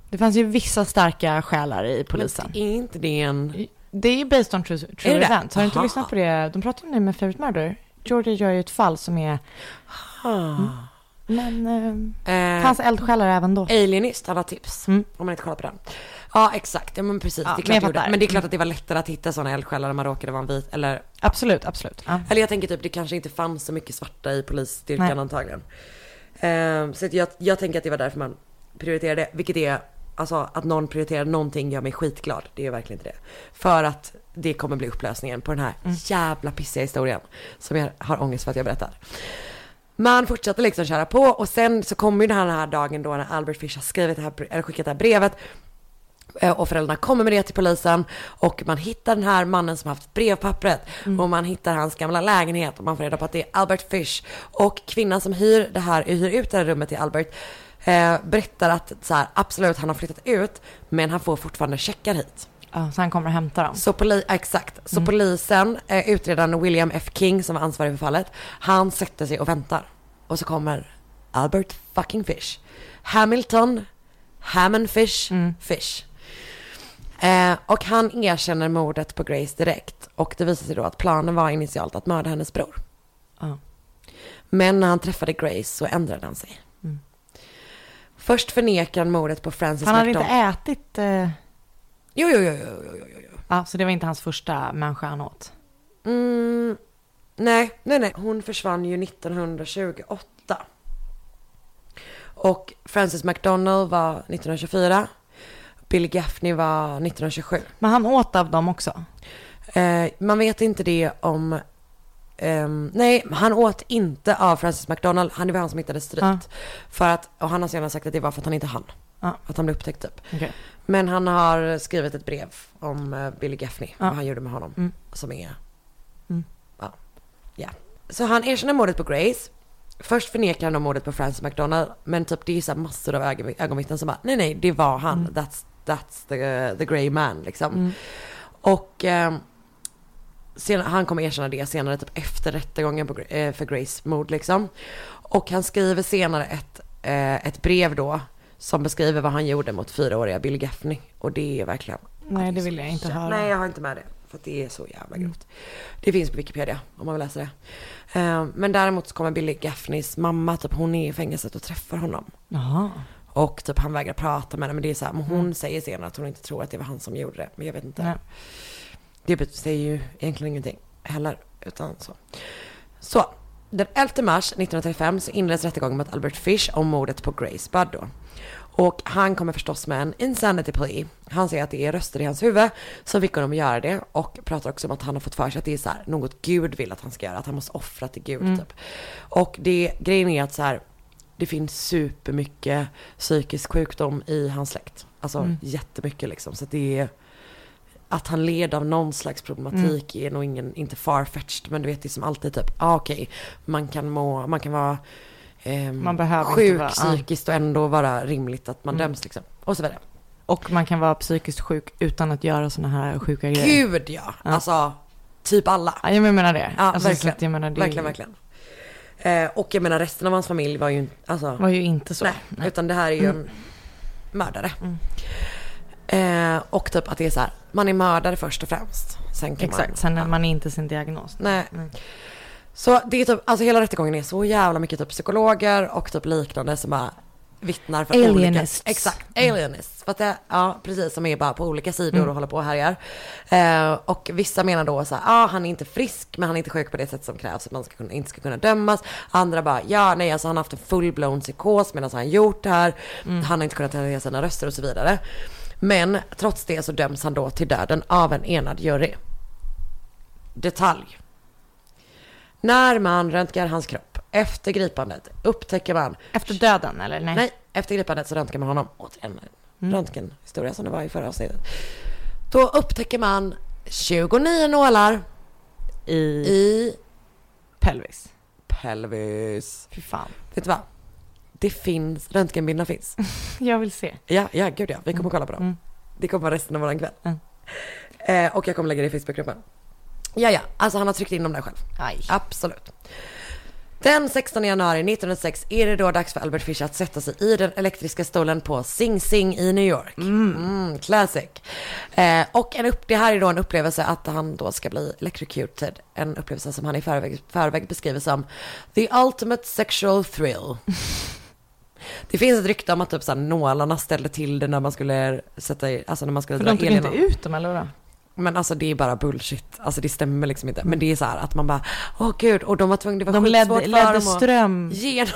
Det fanns ju vissa starka själar i polisen. Men är inte det en... Det är ju based on true, true Är det events. Har du inte Aha. lyssnat på det? De pratar om det med Favorite Murder. Georgia gör ju ett fall som är... Mm. Men eh, Eh, fanns eldsjälar även då. Alienist, han har tips. Mm. Om man inte kollar på den. Ja, exakt. Ja, men precis. Ja, det är men jag klart det fattar. men det är klart att det var lättare att hitta sådana eldsjälar när man råkade vara en vit. Eller, Absolut, absolut. Ja. eller jag tänker typ, det kanske inte fanns så mycket svarta i polisstyrkan Nej. antagligen. Eh, så att jag, jag tänker att det var därför man prioriterade det. Vilket är, alltså att någon prioriterar någonting gör mig skitglad. Det är verkligen inte det. För att det kommer bli upplösningen på den här Mm. jävla pissiga historien. Som jag har ångest för att jag berättar. Man fortsätter liksom köra på och sen så kommer ju den här, den här dagen då när Albert Fish har skrivit det här, eller skickat det här brevet och föräldrarna kommer med det till polisen och man hittar den här mannen som har haft brevpappret mm. och man hittar hans gamla lägenhet och man får reda på att det är Albert Fish och kvinnan som hyr det här, hyr ut det här rummet till Albert eh, berättar att så här, absolut han har flyttat ut men han får fortfarande checkar hit. Ja, så han kommer att hämta dem. Så poli- exakt. Så Mm. polisen, eh, utredaren William F. King som var ansvarig för fallet, han sätter sig och väntar. Och så kommer Albert fucking Fish. Hamilton, Hammond Fish, Mm. Fish. Eh, och han erkänner mordet på Grace direkt. Och det visar sig då att planen var initialt att mörda hennes bror. Ja. Men när han träffade Grace så ändrade han sig. Mm. Först förnekar han mordet på Frances Han hade McDonald. inte ätit... Eh... Jo, jo, jo, jo, jo, jo, jo. Ja, så det var inte hans första människa han åt. Mm, nej, nej, nej. Hon försvann ju nittonhundratjugoåtta. Och Frances McDonald var nittonhundratjugofyra. Billy Gaffney var nittonhundratjugosju. Men han åt av dem också? Eh, man vet inte det om... ehm, nej, han åt inte av Frances McDonald. Han, det var han som hittade strykt. Ja. För att, och han har senare sagt att det var för att han inte hann. Ja. Att han blev upptäckt typ. Okay. Men han har skrivit ett brev om eh, Billy Gaffney. Ja. Vad han gjorde med honom. Mm. Som är... Mm. Ja. Ja. Så han erkänner mordet på Grace. Först förnekar han om mordet på Frances McDonald. Men typ det är så här massor av ögon, ögonvittnen som bara, nej nej, det var han. Mm. That's, that's the, the grey man liksom. Mm. Och eh, sen, han kommer erkänna det senare typ efter rättegången på, eh, för Grace mord liksom. Och han skriver senare ett, eh, ett brev då som beskriver vad han gjorde mot fyraåriga Billy Gaffney. Och det är verkligen... Nej, det vill jag inte höra. Nej, jag har inte med det. För att det är så jävla grovt. Det finns på Wikipedia om man vill läsa det. Eh, men däremot så kommer Billy Gaffneys mamma, typ hon är i fängelset och träffar honom. Jaha. Och typ han vägrar prata med henne. Men det är så här, men hon Mm. säger senare att hon inte tror att det var han som gjorde det. Men jag vet inte. Nej. Det säger ju egentligen ingenting heller. Utan så. Så, den elfte mars nittonhundratrettiofem så inleds rättegången mot Albert Fish om mordet på Grace Budd då. Och han kommer förstås med en insanity plea. Han säger att det är röster i hans huvud som fick honom att göra det. Och pratar också om att han har fått för sig att det är så här, något Gud vill att han ska göra. Att han måste offra till Gud Mm. typ. Och det, grejen är att så här, det finns supermycket psykisk sjukdom i hans släkt. Alltså Mm. jättemycket liksom. Så att det är... Att han led av någon slags problematik Mm. är nog ingen, inte farfetched. Men du vet, det är som alltid typ, ah, okej, okay, man kan må, man kan vara ehm, Man behöver sjuk inte vara- psykiskt och ändå vara rimligt att man Mm. döms liksom. Och så vidare. Och man kan vara psykiskt sjuk utan att göra såna här sjuka grejer. Gud ja! Ja. Alltså, typ alla. Ja, jag menar det. Ja, alltså, verkligen. så att jag menar, det Verkligen, verkligen. Eh, och jag menar resten av hans familj var ju alltså, var ju inte så. nej, utan det här är ju Mm. en mördare. Mm. Eh, och typ att det är så här, man är mördare först och främst. Sen kan Exakt, man, sen är ja. man inte sin diagnos. Nej. Mm. Så det är typ, alltså hela rättegången är så jävla mycket typ psykologer och typ liknande som bara vittnar för Alienists. olika... Exakt, alienists. För att det, ja, precis, som är bara på olika sidor Mm. och håller på och härjar. Eh, och vissa menar då så här, ja ah, han är inte frisk men han är inte sjuk på det sätt som krävs att man ska kunna, inte ska kunna dömas. Andra bara, ja nej alltså han har haft en full-blown psykos medan han gjort det här. Mm. Han har inte kunnat höja sina röster och så vidare. Men trots det så döms han då till döden av en enad jury. Detalj. När man röntgar hans kropp efter gripandet upptäcker man... Efter döden eller? Nej. Nej, efter gripandet så röntgar man honom. Återigen en Mm. röntgenhistoria som det var i förra avsnittet. Då upptäcker man tjugonio nålar I, i pelvis. pelvis. Fy fan. Vet du vad? Det finns, röntgenbilderna finns. Jag vill se. Ja, ja, gud ja. Vi kommer kolla på dem. Mm. Det kommer vara resten av våran kväll. Mm. Eh, och jag kommer lägga det i Facebookgruppen. Ja, ja. Alltså han har tryckt in dem där själv. Aj. Absolut. Den sextonde januari nittonhundrasex är det då dags för Albert Fish att sätta sig i den elektriska stolen på Sing Sing i New York. Mm. Mm, classic. Eh, och en upp, det här är då en upplevelse att han då ska bli electrocuted. En upplevelse som han i förväg, förväg beskriver som the ultimate sexual thrill. Det finns ett rykte om att typ så här, nålarna ställde till det när man skulle sätta i, alltså när man skulle för dra de tog inte ut dem, eller vad? Men alltså det är bara bullshit. Alltså det stämmer liksom inte. Men det är så här att man bara, åh gud, och de var tvungna, det var de skitsvårt ledde, för ledde dem ström. Genom.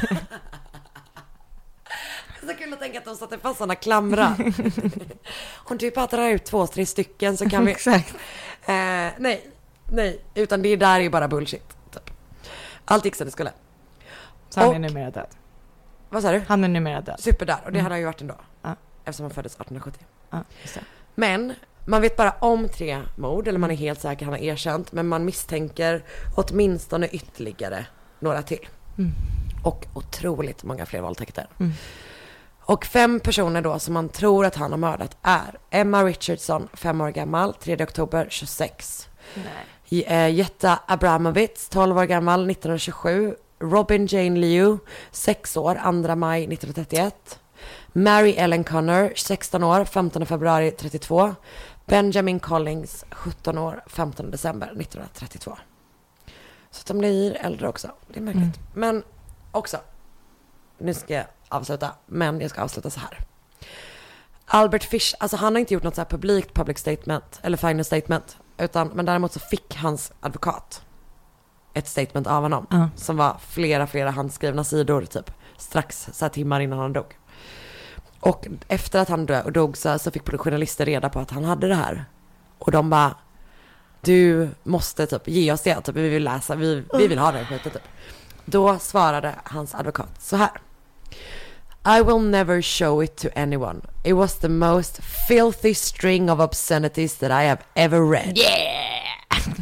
Det är så kul att tänka att de satte fast sådana klamra. Om du bara drar ut två, tre stycken så kan vi... Exakt. Eh, nej, nej. Utan det där är ju bara bullshit. Typ. Allt gick som det skulle. Så han och, är numera död. Vad sa du? Han är numera död. Superdöd. Och det Mm. hade han ju varit ändå. Ja. Eftersom han föddes arton sjuttio. Ja, just det. Men man vet bara om tre mord, eller man är helt säker, han har erkänt, men man misstänker åtminstone ytterligare några till. Mm. Och otroligt många fler våldtäkter. Mm. Och fem personer då som man tror att han har mördat är Emma Richardson, fem år gammal, tredje oktober tjugosex. Nej. Eh, Jetta Abramovitz, tolv år gammal, nittonhundratjugosju. Robin Jane Liu, sex år, andra maj nittonhundratrettioett. Mary Ellen Connor, sexton år, femtonde februari trettiotvå. Benjamin Collins, sjutton år, femtonde december nittonhundratrettiotvå. Så att de blir äldre också. Det är märkligt. Mm. Men också, nu ska jag avsluta, men jag ska avsluta så här. Albert Fish, alltså han har inte gjort något så här publikt public statement eller final statement, utan, men däremot så fick hans advokat ett statement av honom uh. som var flera, flera handskrivna sidor typ, strax så här timmar innan han dog. Och efter att han dog så, så fick journalister reda på att han hade det här. Och de bara, du måste typ ge oss det, typ, vi vill läsa, vi, vi vill ha det skiten typ. Då svarade hans advokat så här: I will never show it to anyone. It was the most filthy string of obscenities that I have ever read. Yeah!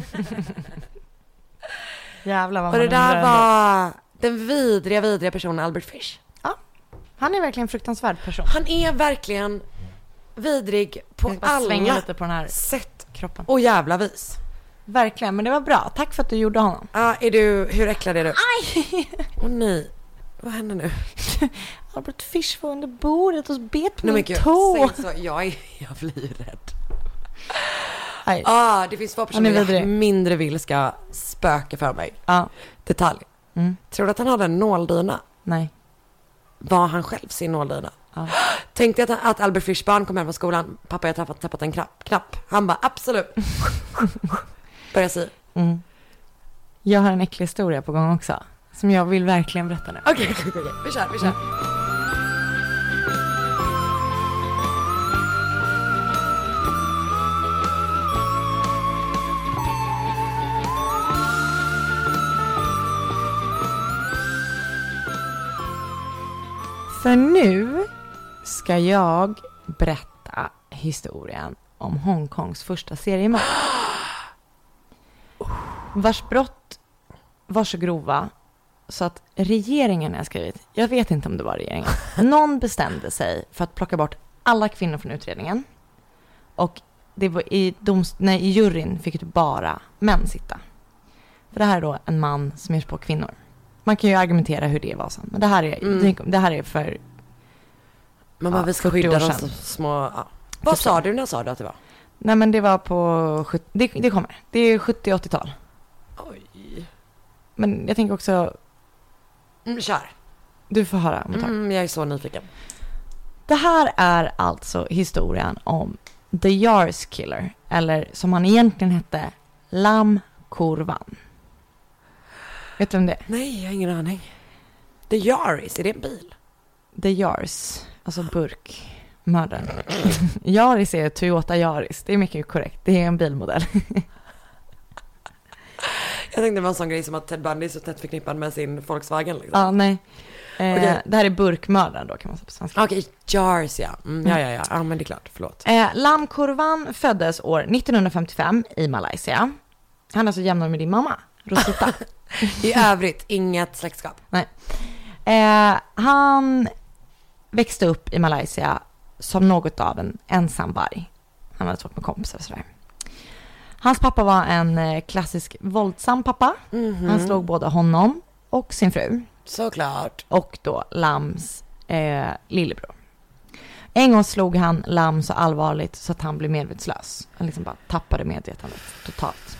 Jävlar vad och man det där var den vidriga, vidriga personen Albert Fish. Ja, han är verkligen en fruktansvärd person. Han är verkligen vidrig på alla lite på den här sätt kroppen. Och jävla vis. Verkligen, men det var bra. Tack för att du gjorde honom. Ja, ah, är du, hur äcklad är du? Aj! Åh oh, nej, vad händer nu? Albert Fish var under bordet och bet på nej, min tå. Så, jag, är, jag blir rädd. Ja, ah, det finns två personer jag mindre vill ska spöka för mig. Ja. Detalj. Mm. Tror du att han hade en nåldyna? Nej. Var han själv sin nåldyna? Ja. Tänkte att, att Albert Fish barn kom hem från skolan. Pappa, jag har tappat, tappat en knapp. knapp. Han bara, absolut. Börja säga. Mm. Jag har en äcklig historia på gång också. Som jag vill verkligen berätta nu. Okej, okay, okay, okay. vi kör, vi kör. Mm. För nu ska jag berätta historien om Hongkongs första seriemord. Vars brott var så grova så att regeringen har skrivit, jag vet inte om det var regeringen, någon bestämde sig för att plocka bort alla kvinnor från utredningen. Och det var i, domst- nej, i juryn fick det bara män sitta. För det här är då en man som ger på kvinnor. Man kan ju argumentera hur det var sen. Men det här är, mm. det här är för... Men man ja, vill skydda de små... Ja. Vad sa du när sa du att det var? Nej, men det var på... Det, det kommer. Det är sjuttio-åttiotal. Oj. Men jag tänker också... Mm, kör. Du får höra om ett tag. Mm, jag är så nyfiken. Det här är alltså historien om The Yars Killer. Eller som han egentligen hette, Lam Kurvan. Vet du om det är? Nej, jag har ingen aning. The Yaris, är det en bil? The Yars, alltså burkmördaren. Yaris är Toyota Yaris, det är mycket korrekt. Det är en bilmodell. Jag tänkte det var en sån grej som att Ted Bundy är så tätt förknippad med sin Volkswagen. Liksom. Ja, nej. Eh, okay. Det här är burkmördaren då, kan man säga på svenska. Okej, okay, Jars, ja. Mm, ja, ja, ja. Ja, men det är klart, förlåt. Eh, Lam Kurvan föddes år nittonhundrafemtiofem i Malaysia. Han är alltså jämnare med din mamma, Rosita. I övrigt, inget släktskap. Nej. Eh, han växte upp i Malaysia som något av en ensam varg. Han hade svårt med kompisar och sådär. Hans pappa var en klassisk våldsam pappa. Mm-hmm. Han slog både honom och sin fru. Såklart. Och då Lams eh, lillebror. En gång slog han Lam så allvarligt så att han blev medvetslös. Han liksom bara tappade medvetandet totalt.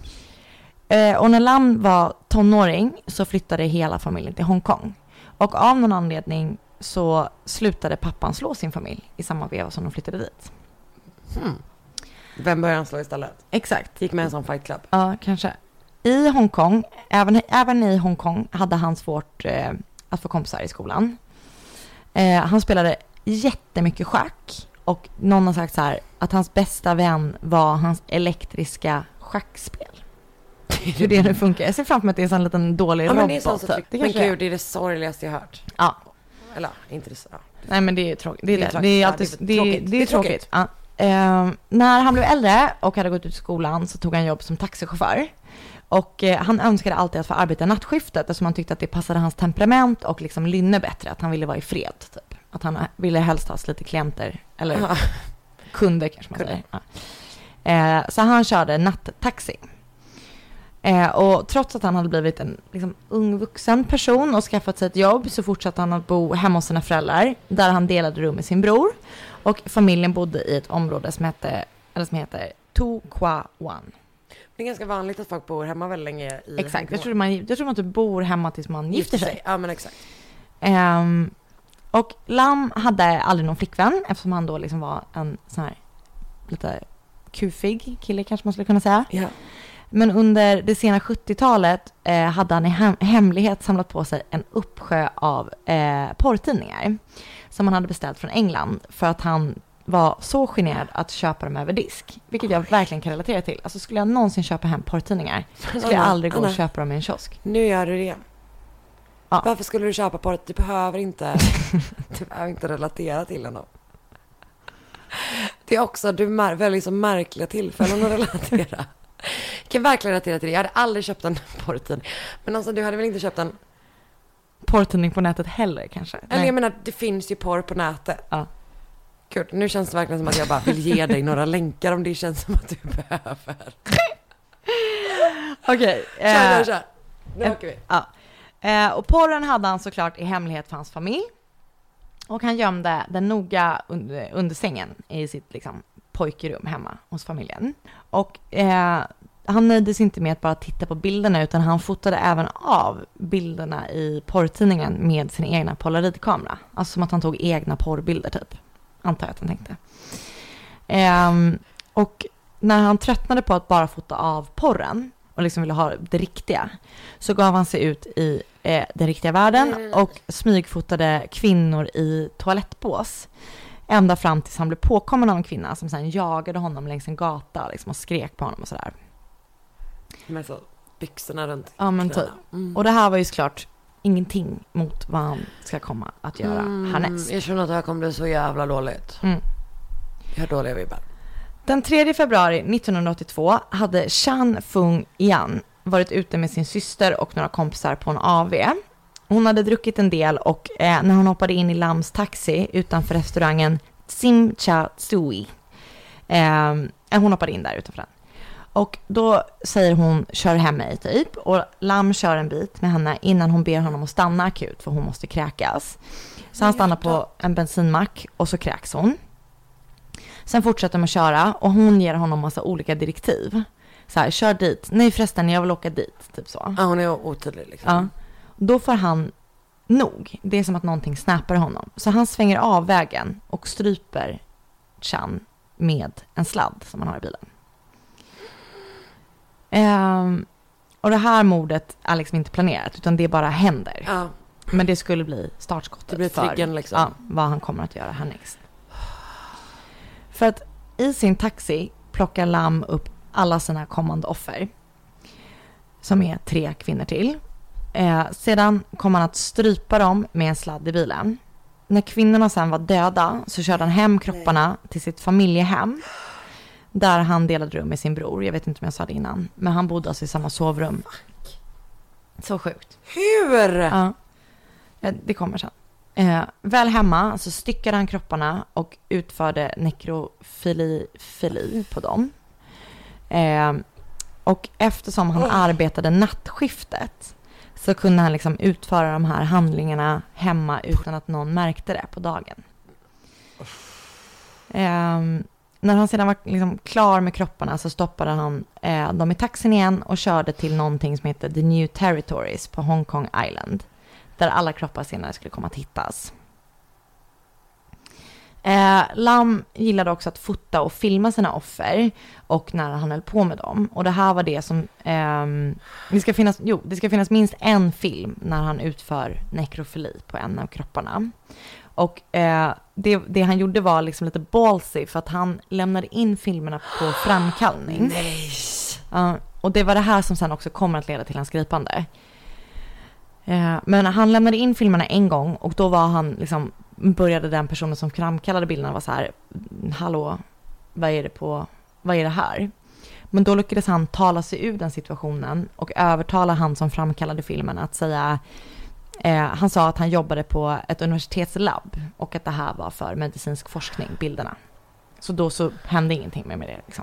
Eh, och när Lam var tonåring så flyttade hela familjen till Hongkong. Och av någon anledning så slutade pappan slå sin familj i samma veva som de flyttade dit. Hmm. Vem började han slå istället? Exakt. Gick med en sån fight club. Ja, kanske. I Hongkong, även, även i Hongkong hade han svårt eh, att få kompisar i skolan. Eh, han spelade jättemycket schack och någon har sagt så här att hans bästa vän var hans elektriska schackspel. Hur det nu funkar. Jag ser framför mig att det är en sån liten dålig ja, robot. Men, det är så, så typ. det men gud, det är det sorgligaste jag hört. Ja. Eller, inte det så. Ja. Nej, men det är tråkigt. Det är, det är, tråkigt. det är alltid Ja, det är tråkigt. Det är, det är tråkigt. Ja. Eh, när han blev äldre och hade gått ut i skolan så tog han jobb som taxichaufför. Och eh, han önskade alltid att få arbeta nattskiftet eftersom han tyckte att det passade hans temperament och liksom lynne bättre. Att han ville vara i fred, typ. Att han ville helst ha lite klienter. Eller ja. kunder kanske man säger. Ja. Eh, så han körde nattaxi. Eh, och trots att han hade blivit en liksom, ung vuxen person och skaffat sig ett jobb så fortsatte han att bo hemma hos sina föräldrar. Där han delade rum med sin bror. Och familjen bodde i ett område som, hette, eller som heter To Kwa Wan. Det är ganska vanligt att folk bor hemma väldigt länge i Exakt, jag tror man, jag tror man typ bor hemma tills man gifter sig. Ja, men exakt. Um, och Lam hade aldrig någon flickvän eftersom han då liksom var en sån här lite kufig kille kanske man skulle kunna säga. Ja. Men under det sena sjuttiotalet eh, hade han i hem- hemlighet samlat på sig en uppsjö av eh, porrtidningar som han hade beställt från England för att han var så generad att köpa dem över disk. Vilket jag verkligen kan relatera till. Alltså skulle jag någonsin köpa hem porrtidningar skulle jag aldrig gå och köpa dem i en kiosk. Nu gör du det. Ja. Varför skulle du köpa porr? Du behöver inte, du behöver inte relatera till honom. Det är också, du mär, väldigt så märkliga tillfällen att relatera. Jag kan verkligen relatera till det. Jag hade aldrig köpt en porrtidning. Men alltså du hade väl inte köpt en porrtidning på nätet heller kanske? Eller Nej. jag menar, det finns ju porr på nätet. Ja. Gud, nu känns det verkligen som att jag bara vill ge dig några länkar om det känns som att du behöver. Okej. Okay, kör, kör, kör. Nu eh, åker vi. Ja. Eh, och porren hade han såklart i hemlighet för hans familj. Och han gömde den noga under, under sängen i sitt liksom, pojkrum hemma hos familjen. Och eh, han nöjdes inte med att bara titta på bilderna utan han fotade även av bilderna i porrtidningen med sin egna polaroidkamera. Alltså som att han tog egna porrbilder typ. Antar jag att han tänkte. Eh, och när han tröttnade på att bara fota av porren och liksom ville ha det riktiga så gav han sig ut i eh, den riktiga världen och smygfotade kvinnor i toalettbås. Ända fram tills han blev påkommen av en kvinna som sen jagade honom längs en gata liksom, och skrek på honom och sådär. Med så byxorna runt. Ja, men typ. Mm. Och det här var ju såklart ingenting mot vad han ska komma att göra mm, härnäst. Jag känner att det här kommer bli så jävla dåligt. Mm. Jag har dåliga vibbar. Den tredje februari nittonhundraåttiotvå hade Chan Fung Yan varit ute med sin syster och några kompisar på en A V. Hon hade druckit en del och eh, när hon hoppade in i Lams taxi utanför restaurangen Tsim Cha Tsui. Eh, hon hoppade in där utanför den. Och då säger hon kör hem mig typ. Och Lam kör en bit med henne innan hon ber honom att stanna akut för hon måste kräkas. Så han stannar på en bensinmack och så kräks hon. Sen fortsätter de att köra och hon ger honom massa olika direktiv. Så här, kör dit. Nej förresten, jag vill åka dit. Typ så. Ja, hon är otydlig liksom. Ja. Då får han nog. Det är som att någonting snappar honom. Så han svänger av vägen och stryper Chan med en sladd som han har i bilen. Um, och det här mordet är liksom inte planerat utan det bara händer. Ja. Men det skulle bli startskottet det blir för triggen, liksom. ja, vad han kommer att göra härnäst. För att i sin taxi plockar Lam upp alla sina kommande offer. Som är tre kvinnor till. Eh, sedan kommer han att strypa dem med en sladd i bilen. När kvinnorna sen var döda så körde han hem kropparna till sitt familjehem. Där han delade rum med sin bror. Jag vet inte om jag sa det innan. Men han bodde alltså i samma sovrum. Fuck. Så sjukt. Hur? Ja, det kommer sen. Eh, väl hemma så styckade han kropparna och utförde nekrofili fili på dem. Eh, och eftersom han oh. arbetade nattskiftet så kunde han liksom utföra de här handlingarna hemma utan att någon märkte det på dagen. Um, när han sedan var liksom klar med kropparna så stoppade han eh, dem i taxin igen och körde till någonting som heter The New Territories på Hong Kong Island, där alla kroppar senare skulle komma att hittas. Eh, Lam gillade också att fota och filma sina offer och när han höll på med dem. Och det här var det som eh, det ska finnas, jo, det ska finnas minst en film när han utför nekrofili på en av kropparna. Och eh, det, det han gjorde var liksom lite ballsy, för att han lämnade in filmerna på framkallning. Nice. Uh, och det var det här som sen också kommer att leda till hans gripande. Uh, men han lämnade in filmerna en gång och då var han liksom, började den personen som framkallade bilderna vara så här: hallå, vad är det på, vad är det här? Men då lyckades han tala sig ur den situationen och övertala han som framkallade filmen att säga, eh, han sa att han jobbade på ett universitetslabb och att det här var för medicinsk forskning, bilderna. Så då så hände ingenting med det liksom.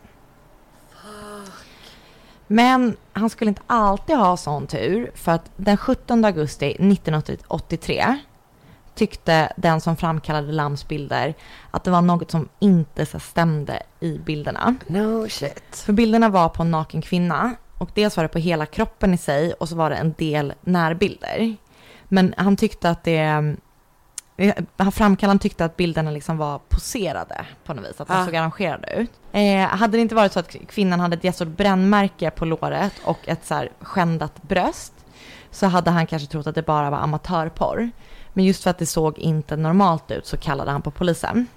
Men han skulle inte alltid ha sån tur, för att den sjuttonde augusti nittonhundraåttiotre tyckte den som framkallade Lams bilder att det var något som inte så stämde i bilderna. No shit. För bilderna var på en naken kvinna och dels var det på hela kroppen i sig och så var det en del närbilder. Men han tyckte att det han framkallaren tyckte att bilderna liksom var poserade på något vis, att de ah. såg arrangerade ut. Eh, hade det inte varit så att kvinnan hade ett jättestort brännmärke på låret och ett så här skändat bröst, så hade han kanske trott att det bara var amatörporr. Men just för att det såg inte normalt ut så kallade han på polisen.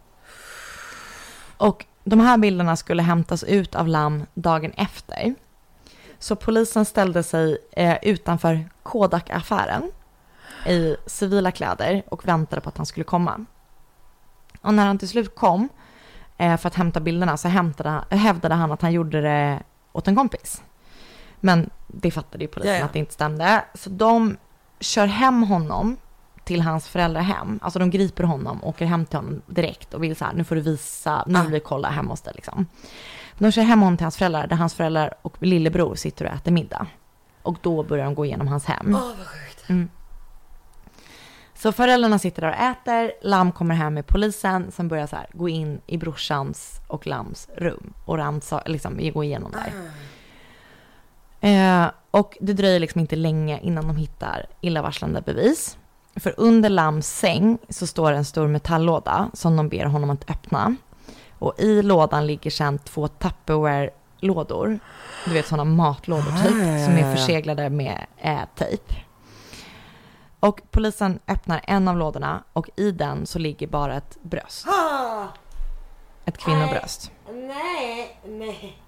Och de här bilderna skulle hämtas ut av Lam dagen efter. Så polisen ställde sig eh, utanför Kodak-affären i civila kläder och väntade på att han skulle komma. Och när han till slut kom eh, för att hämta bilderna så hämtade, hävdade han att han gjorde det åt en kompis. Men det fattade ju polisen, yeah, att det inte stämde. Så de kör hem honom till hans föräldrahem. Alltså de griper honom och åker hem till honom direkt och vill så här, nu får du visa, nu vill vi kolla hemma hos dig liksom. De kör hem honom till hans föräldrar, där hans föräldrar och lillebror sitter och äter middag. Och då börjar de gå igenom hans hem. Åh, oh, vad sjukt. Mm. Så föräldrarna sitter där och äter. Lam kommer hem med polisen som börjar så här, gå in i brorsans och Lams rum och ransa, liksom, gå igenom där. Mm. Eh, och det dröjer liksom inte länge innan de hittar illavarslande bevis. För under Lams säng så står en stor metalllåda som de ber honom att öppna. Och i lådan ligger sedan två Tupperware-lådor. Du vet, sådana matlådor typ, ah, som är förseglade med äh, tejp. Och polisen öppnar en av lådorna och i den så ligger bara ett bröst. Ah, ett kvinnobröst. Nej, nej.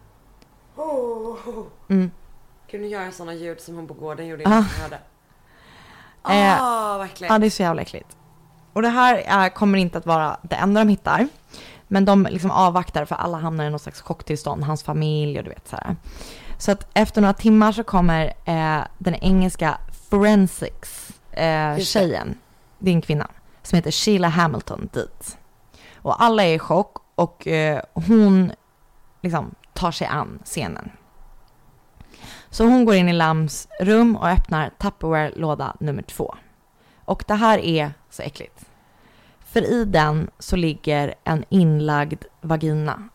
Oh. Mm. Kunde göra sådana ljud som hon på gården gjorde innan jag hörde. Eh, oh, verkligen. Ja, det är så jävla äckligt. Och det här är, kommer inte att vara det enda de hittar. Men de liksom avvaktar, för alla hamnar i någon slags chocktillstånd. Hans familj och du vet så här. Så att efter några timmar så kommer eh, den engelska forensics eh, tjejen, det är en kvinna, som heter Sheila Hamilton dit. Och alla är i chock och eh, hon liksom tar sig an scenen. Så hon går in i Lams rum och öppnar Tupperware-låda nummer två. Och det här är så äckligt. För i den så ligger en inlagd vagina.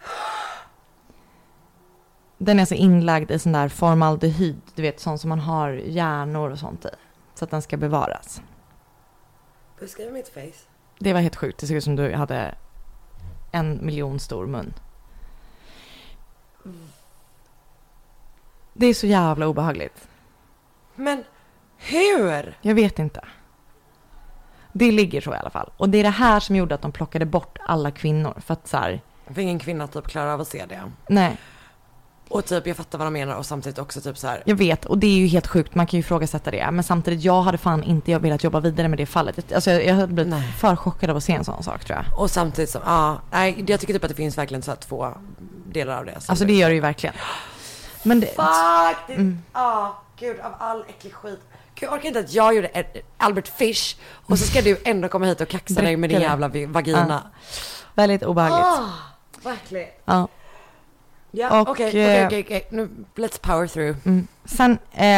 Den är alltså inlagd i sån där formaldehyd. Du vet, sånt som man har hjärnor och sånt i. Så att den ska bevaras. Beskriv mitt face. Det var helt sjukt. Det såg ut som du hade en miljon stor mun. Det är så jävla obehagligt. Men hur? Jag vet inte. Det ligger så i alla fall. Och det är det här som gjorde att de plockade bort alla kvinnor. För att så här... För ingen kvinna typ klarar av att se det. Nej. Och typ, jag fattar vad de menar och samtidigt också typ så här. Jag vet, och det är ju helt sjukt. Man kan ju ifrågasätta det. Men samtidigt, jag hade fan inte jag velat jobba vidare med det fallet. Alltså jag, jag hade blivit nej. för chockad av att se en sån sak, tror jag. Och samtidigt så, ja, nej, jag tycker typ att det finns verkligen så här två delar av det. Alltså det gör det ju verkligen. Men det... Fuck! Ja, mm. oh, gud, av all äcklig skit. Gud, jag orkar inte att jag gjorde Albert Fish och så ska du ändå komma hit och kaxa dig med din jävla vagina. Ja. Väldigt obehagligt. Oh, verkligen. Ja. Ja, okej, okej, okej. Nu, let's power through. Mm. Sen, eh,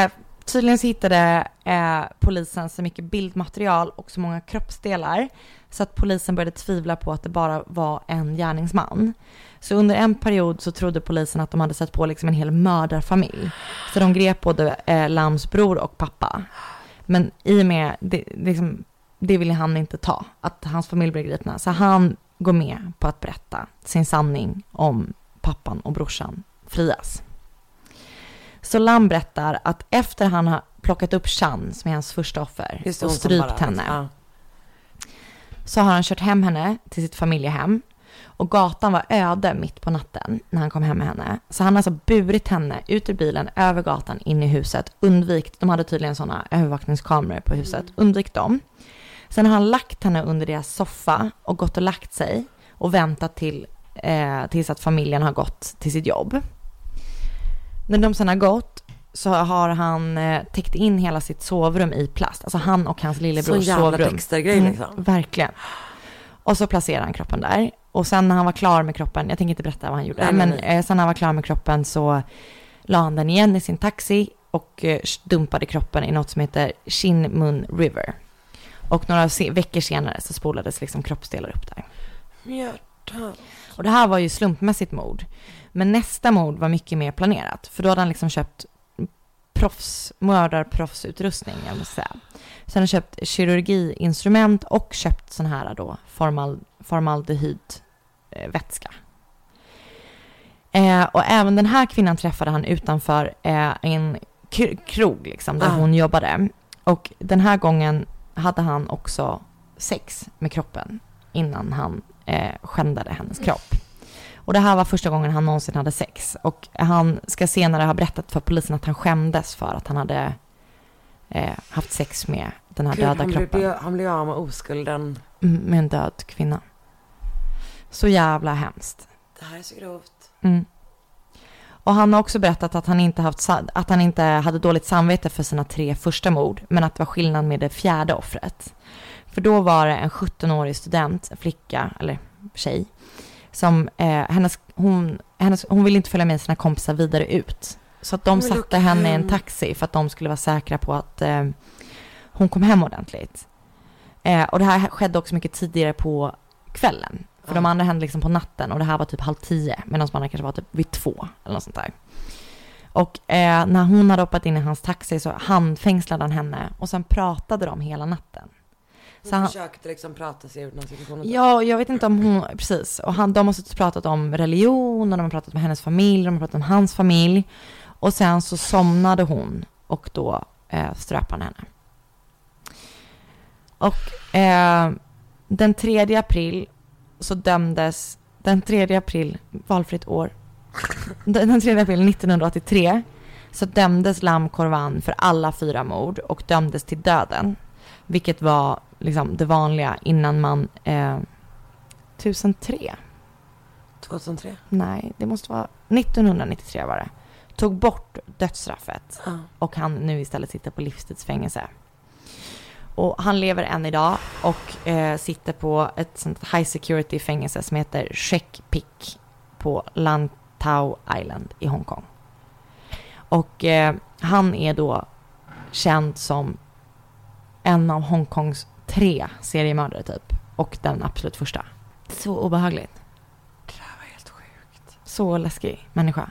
tydligen så hittade eh, polisen så mycket bildmaterial och så många kroppsdelar så att polisen började tvivla på att det bara var en gärningsman. Så under en period så trodde polisen att de hade sett på liksom en hel mördarfamilj. Så de grep både eh, Lams bror och pappa. Men i och med det, liksom, det ville han inte ta, att hans familj blev gripna. Så han går med på att berätta sin sanning om pappan och brorsan frias. Så Lam berättar att efter han har plockat upp Chan, som är hans första offer, det, och strypt henne, ja. Så har han kört hem henne till sitt familjehem. Och gatan var öde mitt på natten när han kom hem med henne. Så han har alltså burit henne ut ur bilen, över gatan, in i huset. Undvikt, de hade tydligen sådana övervakningskameror på huset. Mm. Undvikt dem. Sen har han lagt henne under deras soffa och gått och lagt sig. Och väntat till, eh, tills att familjen har gått till sitt jobb. När de sen har gått så har han eh, täckt in hela sitt sovrum i plast. Alltså han och hans lillebror sovrum. Så jävla Dexter-grej liksom. Mm, verkligen. Och så placerar han kroppen där. Och sen när han var klar med kroppen, jag tänker inte berätta vad han gjorde, nej, men nej. Eh, sen när han var klar med kroppen så la han den igen i sin taxi och eh, dumpade kroppen i något som heter Shin Mun River. Och några se- veckor senare så spolades liksom kroppsdelar upp där. Mjärta. Och det här var ju slumpmässigt mord. Men nästa mord var mycket mer planerat. För då hade han liksom köpt proffs, mördarproffsutrustning, jag måste säga. Sen har han köpt kirurgiinstrument och köpt sån här då formal, formaldehydvätska. Eh, och även den här kvinnan träffade han utanför eh, en k- krog liksom, där ah. hon jobbade. Och den här gången hade han också sex med kroppen innan han eh, skändade hennes kropp. Och det här var första gången han någonsin hade sex. Och han ska senare ha berättat för polisen att han skämdes för att han hade eh, haft sex med den här Gud, döda han kroppen. Blev, han blev av med oskulden. Mm, med en död kvinna. Så jävla hemskt. Det här är så grovt. Mm. Och han har också berättat att han, inte haft, att han inte hade dåligt samvete för sina tre första mord. Men att det var skillnad med det fjärde offret. För då var det en sjuttonårig student, flicka eller tjej. Som eh, hennes, hon, hennes, hon ville inte följa med sina kompisar vidare ut. Så att de satte okay. henne i en taxi för att de skulle vara säkra på att eh, hon kom hem ordentligt. Eh, och det här skedde också mycket tidigare på kvällen. För mm. de andra hände liksom på natten och det här var typ halv tio. Medan de andra kanske var typ vid två eller något sånt där. Och eh, när hon hade hoppat in i hans taxi så handfängslade han henne. Och sen pratade de hela natten. Hon han försökte liksom prata sig ur den situationen. Ja, jag vet inte om hon, precis. Och han, de har suttit och pratat om religion och de har pratat med hennes familj, de har pratat om hans familj. Och sen så somnade hon och då eh, ströp han henne. Och eh, den tredje april så dömdes, den tredje april, valfritt år, den tredje april nittonhundraåttiotre så dömdes Lam Korvan för alla fyra mord och dömdes till döden. Vilket var liksom det vanliga innan man eh, tusentre tjugohundratre Nej, det måste vara nittonhundranittiotre var det. Tog bort dödsstraffet uh. och han nu istället sitter på livstidsfängelse. Och han lever än idag och eh, sitter på ett sånt high security fängelse som heter Shek Pik på Lantau Island i Hongkong. Och eh, han är då känd som en av Hongkongs tre seriemördare typ. Och den absolut första. Så obehagligt. Det där var helt sjukt. Så läskig människa.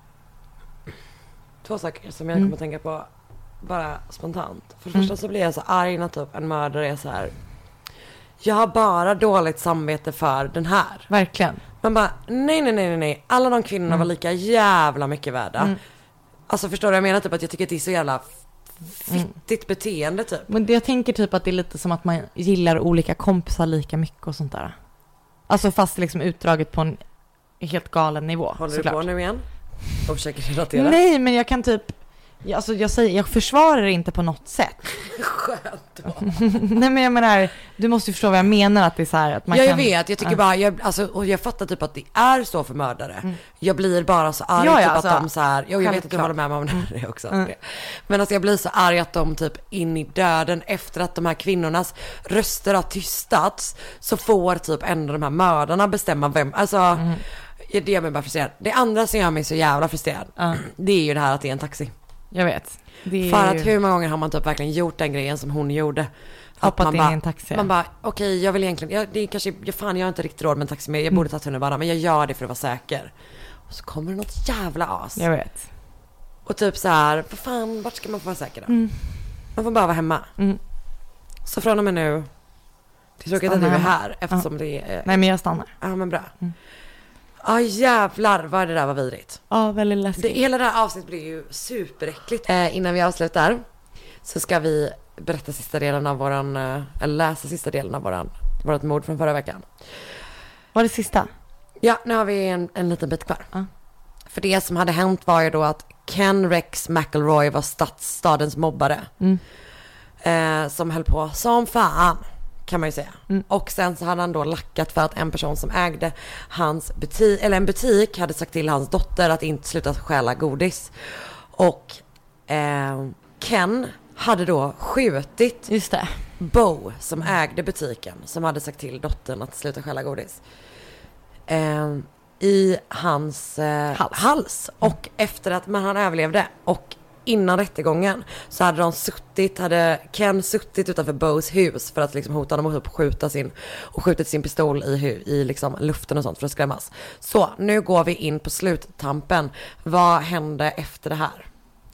Två saker som jag kommer att tänka på bara spontant. För det första mm. så blir jag så arg när typ en mördare är så här: jag har bara dåligt samvete för den här. Verkligen. Man bara, nej, nej, nej, nej. Alla de kvinnorna mm. var lika jävla mycket värda. Mm. Alltså förstår du, jag menar typ att jag tycker att det är så jävla fittigt mm. beteende typ. Men jag tänker typ att det är lite som att man gillar olika kompisar lika mycket och sånt där. Alltså fast liksom utdraget på en helt galen nivå. Håller såklart. Du på nu igen? Och försöker relatera? Nej, men jag kan typ Alltså jag säger, jag försvarar det inte på något sätt. Skönt då. Nej men jag menar, du måste ju förstå vad jag menar att det är så här att man ja, jag kan... vet, jag tycker uh. bara, jag, alltså, och jag fattar typ att det är så för mördare. Mm. Jag blir bara så arg ja, ja, typ alltså, att de så här, jo, jag vet att du håller med mig om det mm. också. Mm. Men alltså jag blir så arg att de typ in i döden efter att de här kvinnornas röster har tystats så får typ ändå de här mördarna bestämma vem, alltså mm. det gör mig bara frustrerad. Det andra som gör mig så jävla frustrerad uh. det är ju det här att det är en taxi. Jag vet. Det är För ju... att hur många gånger har man typ verkligen gjort den grejen som hon gjorde? Hoppat man in bara, i en taxi. Man bara, okej okay, jag vill egentligen, jag, det är kanske, jag, fan jag har inte riktigt råd med en taxi, men jag borde ta tunnelbanan, men jag gör det för att vara säker. Och så kommer det något jävla as. Jag vet. Och typ så här, vad fan, vart ska man få vara säker då? Mm. Man får bara vara hemma. Mm. Så från och med nu, det är tråkigt att du är här, eftersom ja. det är... Nej, men jag stannar. Ja, men bra. Mm. Ja, jävlar vad det där var vidrigt. Ja, väldigt läskigt. Det, hela det här avsnittet blir ju superäckligt. Eh, innan vi avslutar så ska vi berätta sista delen av våran, eh, eller läsa sista delen av våran, vårat mord från förra veckan. Var det sista? Ja, nu har vi en, en liten bit kvar. Ja. För det som hade hänt var ju då att Ken Rex McElroy var stads, stadens mobbare. Mm. Eh, som höll på som fan, kan man ju säga. Mm. Och sen så hade han då lackat för att en person som ägde hans butik, eller en butik, hade sagt till hans dotter att inte sluta stjäla godis. Och eh, Ken hade då skjutit Just det. Bo, som ägde butiken, som hade sagt till dottern att sluta stjäla godis. Eh, I hans eh, hals. hals. Och efter att man han överlevde och innan rättegången så hade de suttit, hade Ken suttit utanför Bos hus för att liksom hota honom och skjuta sin, och skjutit sin pistol i, i liksom luften och sånt för att skrämmas. Så nu går vi in på sluttampen. Vad hände efter det här?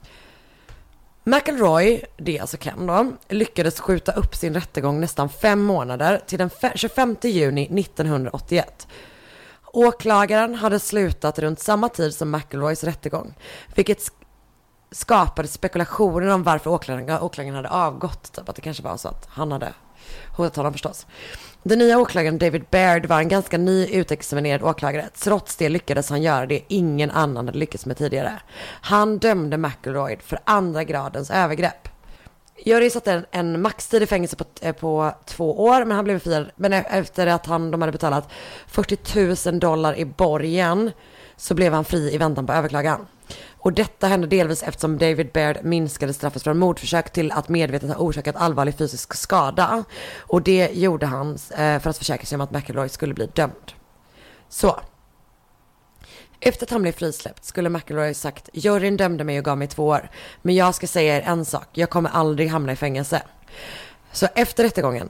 McElroy, det är alltså Ken då, lyckades skjuta upp sin rättegång nästan fem månader till den tjugofemte juni nittonhundraåttioett. Åklagaren hade slutat runt samma tid som McElroys rättegång, vilket skapade spekulationer om varför åklagaren, åklagaren hade avgått. Typ att det kanske var så att han hade hotat honom förstås. Den nya åklagaren David Baird var en ganska ny utexaminerad åklagare. Trots det lyckades han göra det ingen annan hade lyckats med tidigare. Han dömde McElroy för andra gradens övergrepp. Jury satte en, en maxtid i fängelse på, på två år, men han blev friad. Men efter att han, de hade betalat fyrtio tusen dollar i borgen så blev han fri i väntan på överklagan. Och detta hände delvis eftersom David Baird minskade straffet från mordförsök till att medvetet ha orsakat allvarlig fysisk skada. Och det gjorde han eh, för att försäkra sig om att McElroy skulle bli dömd. Så. Efter att han blev frisläppt skulle McElroy sagt: juryn dömde mig och gav mig två år. Men jag ska säga er en sak. Jag kommer aldrig hamna i fängelse. Så efter rättegången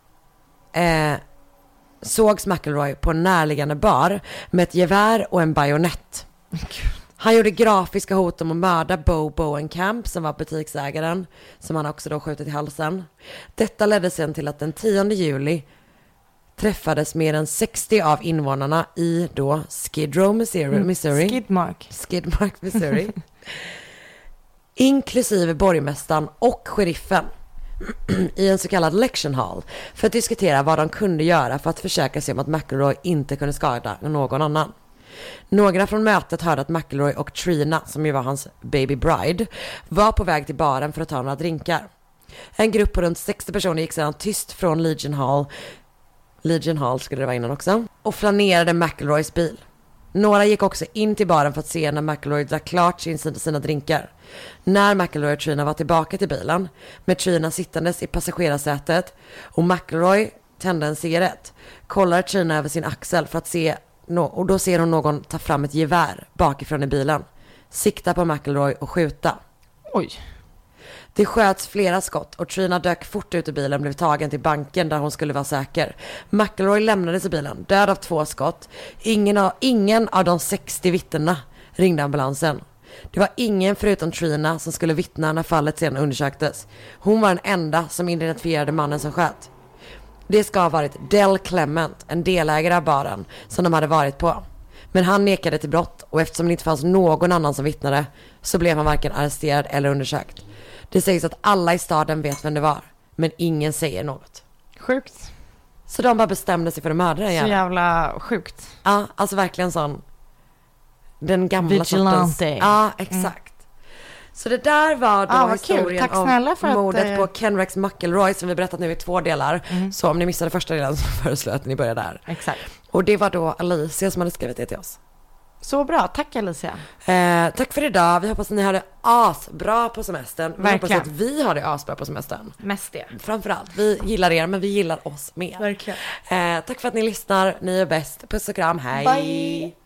eh, sågs McElroy på en närliggande bar med ett gevär och en bajonett. Han gjorde grafiska hot om att mörda Bo Bowenkamp, som var butiksägaren, som han också då skjutit i halsen. Detta ledde sen till att den tionde juli träffades mer än sextio av invånarna i då Skid Row, Missouri, Missouri. Skidmark. Skidmark, Missouri. Inklusive borgmästaren och sheriffen i en så kallad election hall för att diskutera vad de kunde göra för att försäkra sig om att McElroy inte kunde skada någon annan. Några från mötet hörde att McElroy och Trina, som ju var hans baby bride, var på väg till baren för att ta några drinkar. En grupp på runt sextio personer gick sedan tyst från Legion Hall, Legion Hall skulle det vara innan också, och flanerade McElroys bil. Några gick också in till baren för att se när McElroy drack klart sin, sina drinkar. När McElroy och Trina var tillbaka till bilen, med Trina sittandes i passagerarsätet och McElroy tände en cigarett, kollar Trina över sin axel för att se, och då ser hon någon ta fram ett gevär bakifrån i bilen, sikta på McElroy och skjuta. Oj. Det sköts flera skott och Trina dök fort ut ur bilen och blev tagen till banken där hon skulle vara säker. McElroy lämnades i bilen, död av två skott. Ingen av, ingen av de sextio vittnena ringde ambulansen. Det var ingen förutom Trina som skulle vittna när fallet sedan undersöktes. Hon var den enda som identifierade mannen som sköt. Det ska ha varit Del Clement, en delägare av baren, som de hade varit på. Men han nekade till brott och eftersom det inte fanns någon annan som vittnade så blev han varken arresterad eller undersökt. Det sägs att alla i staden vet vem det var, men ingen säger något. Sjukt. Så de bara bestämde sig för att mörda den Så jävla. jävla sjukt. Ja, alltså verkligen sån. Den gamla Vigilante. sortens. Ja, exakt. Mm. Så det där var då ah, historien om mordet att, på Ken Rex McElroy som vi berättat nu i två delar. Mm. Så om ni missade första delen så föreslår jag att ni börjar där. Exakt. Och det var då Alicia som hade skrivit det till oss. Så bra, tack Alicia. Eh, tack för idag. Vi hoppas att ni har det asbra på semestern. Vi Verkligen. hoppas att vi har det asbra på semestern. Mest det. Framförallt, vi gillar er men vi gillar oss mer. Verkligen. Eh, tack för att ni lyssnar. Ni är bäst. Puss och kram, hej. Bye.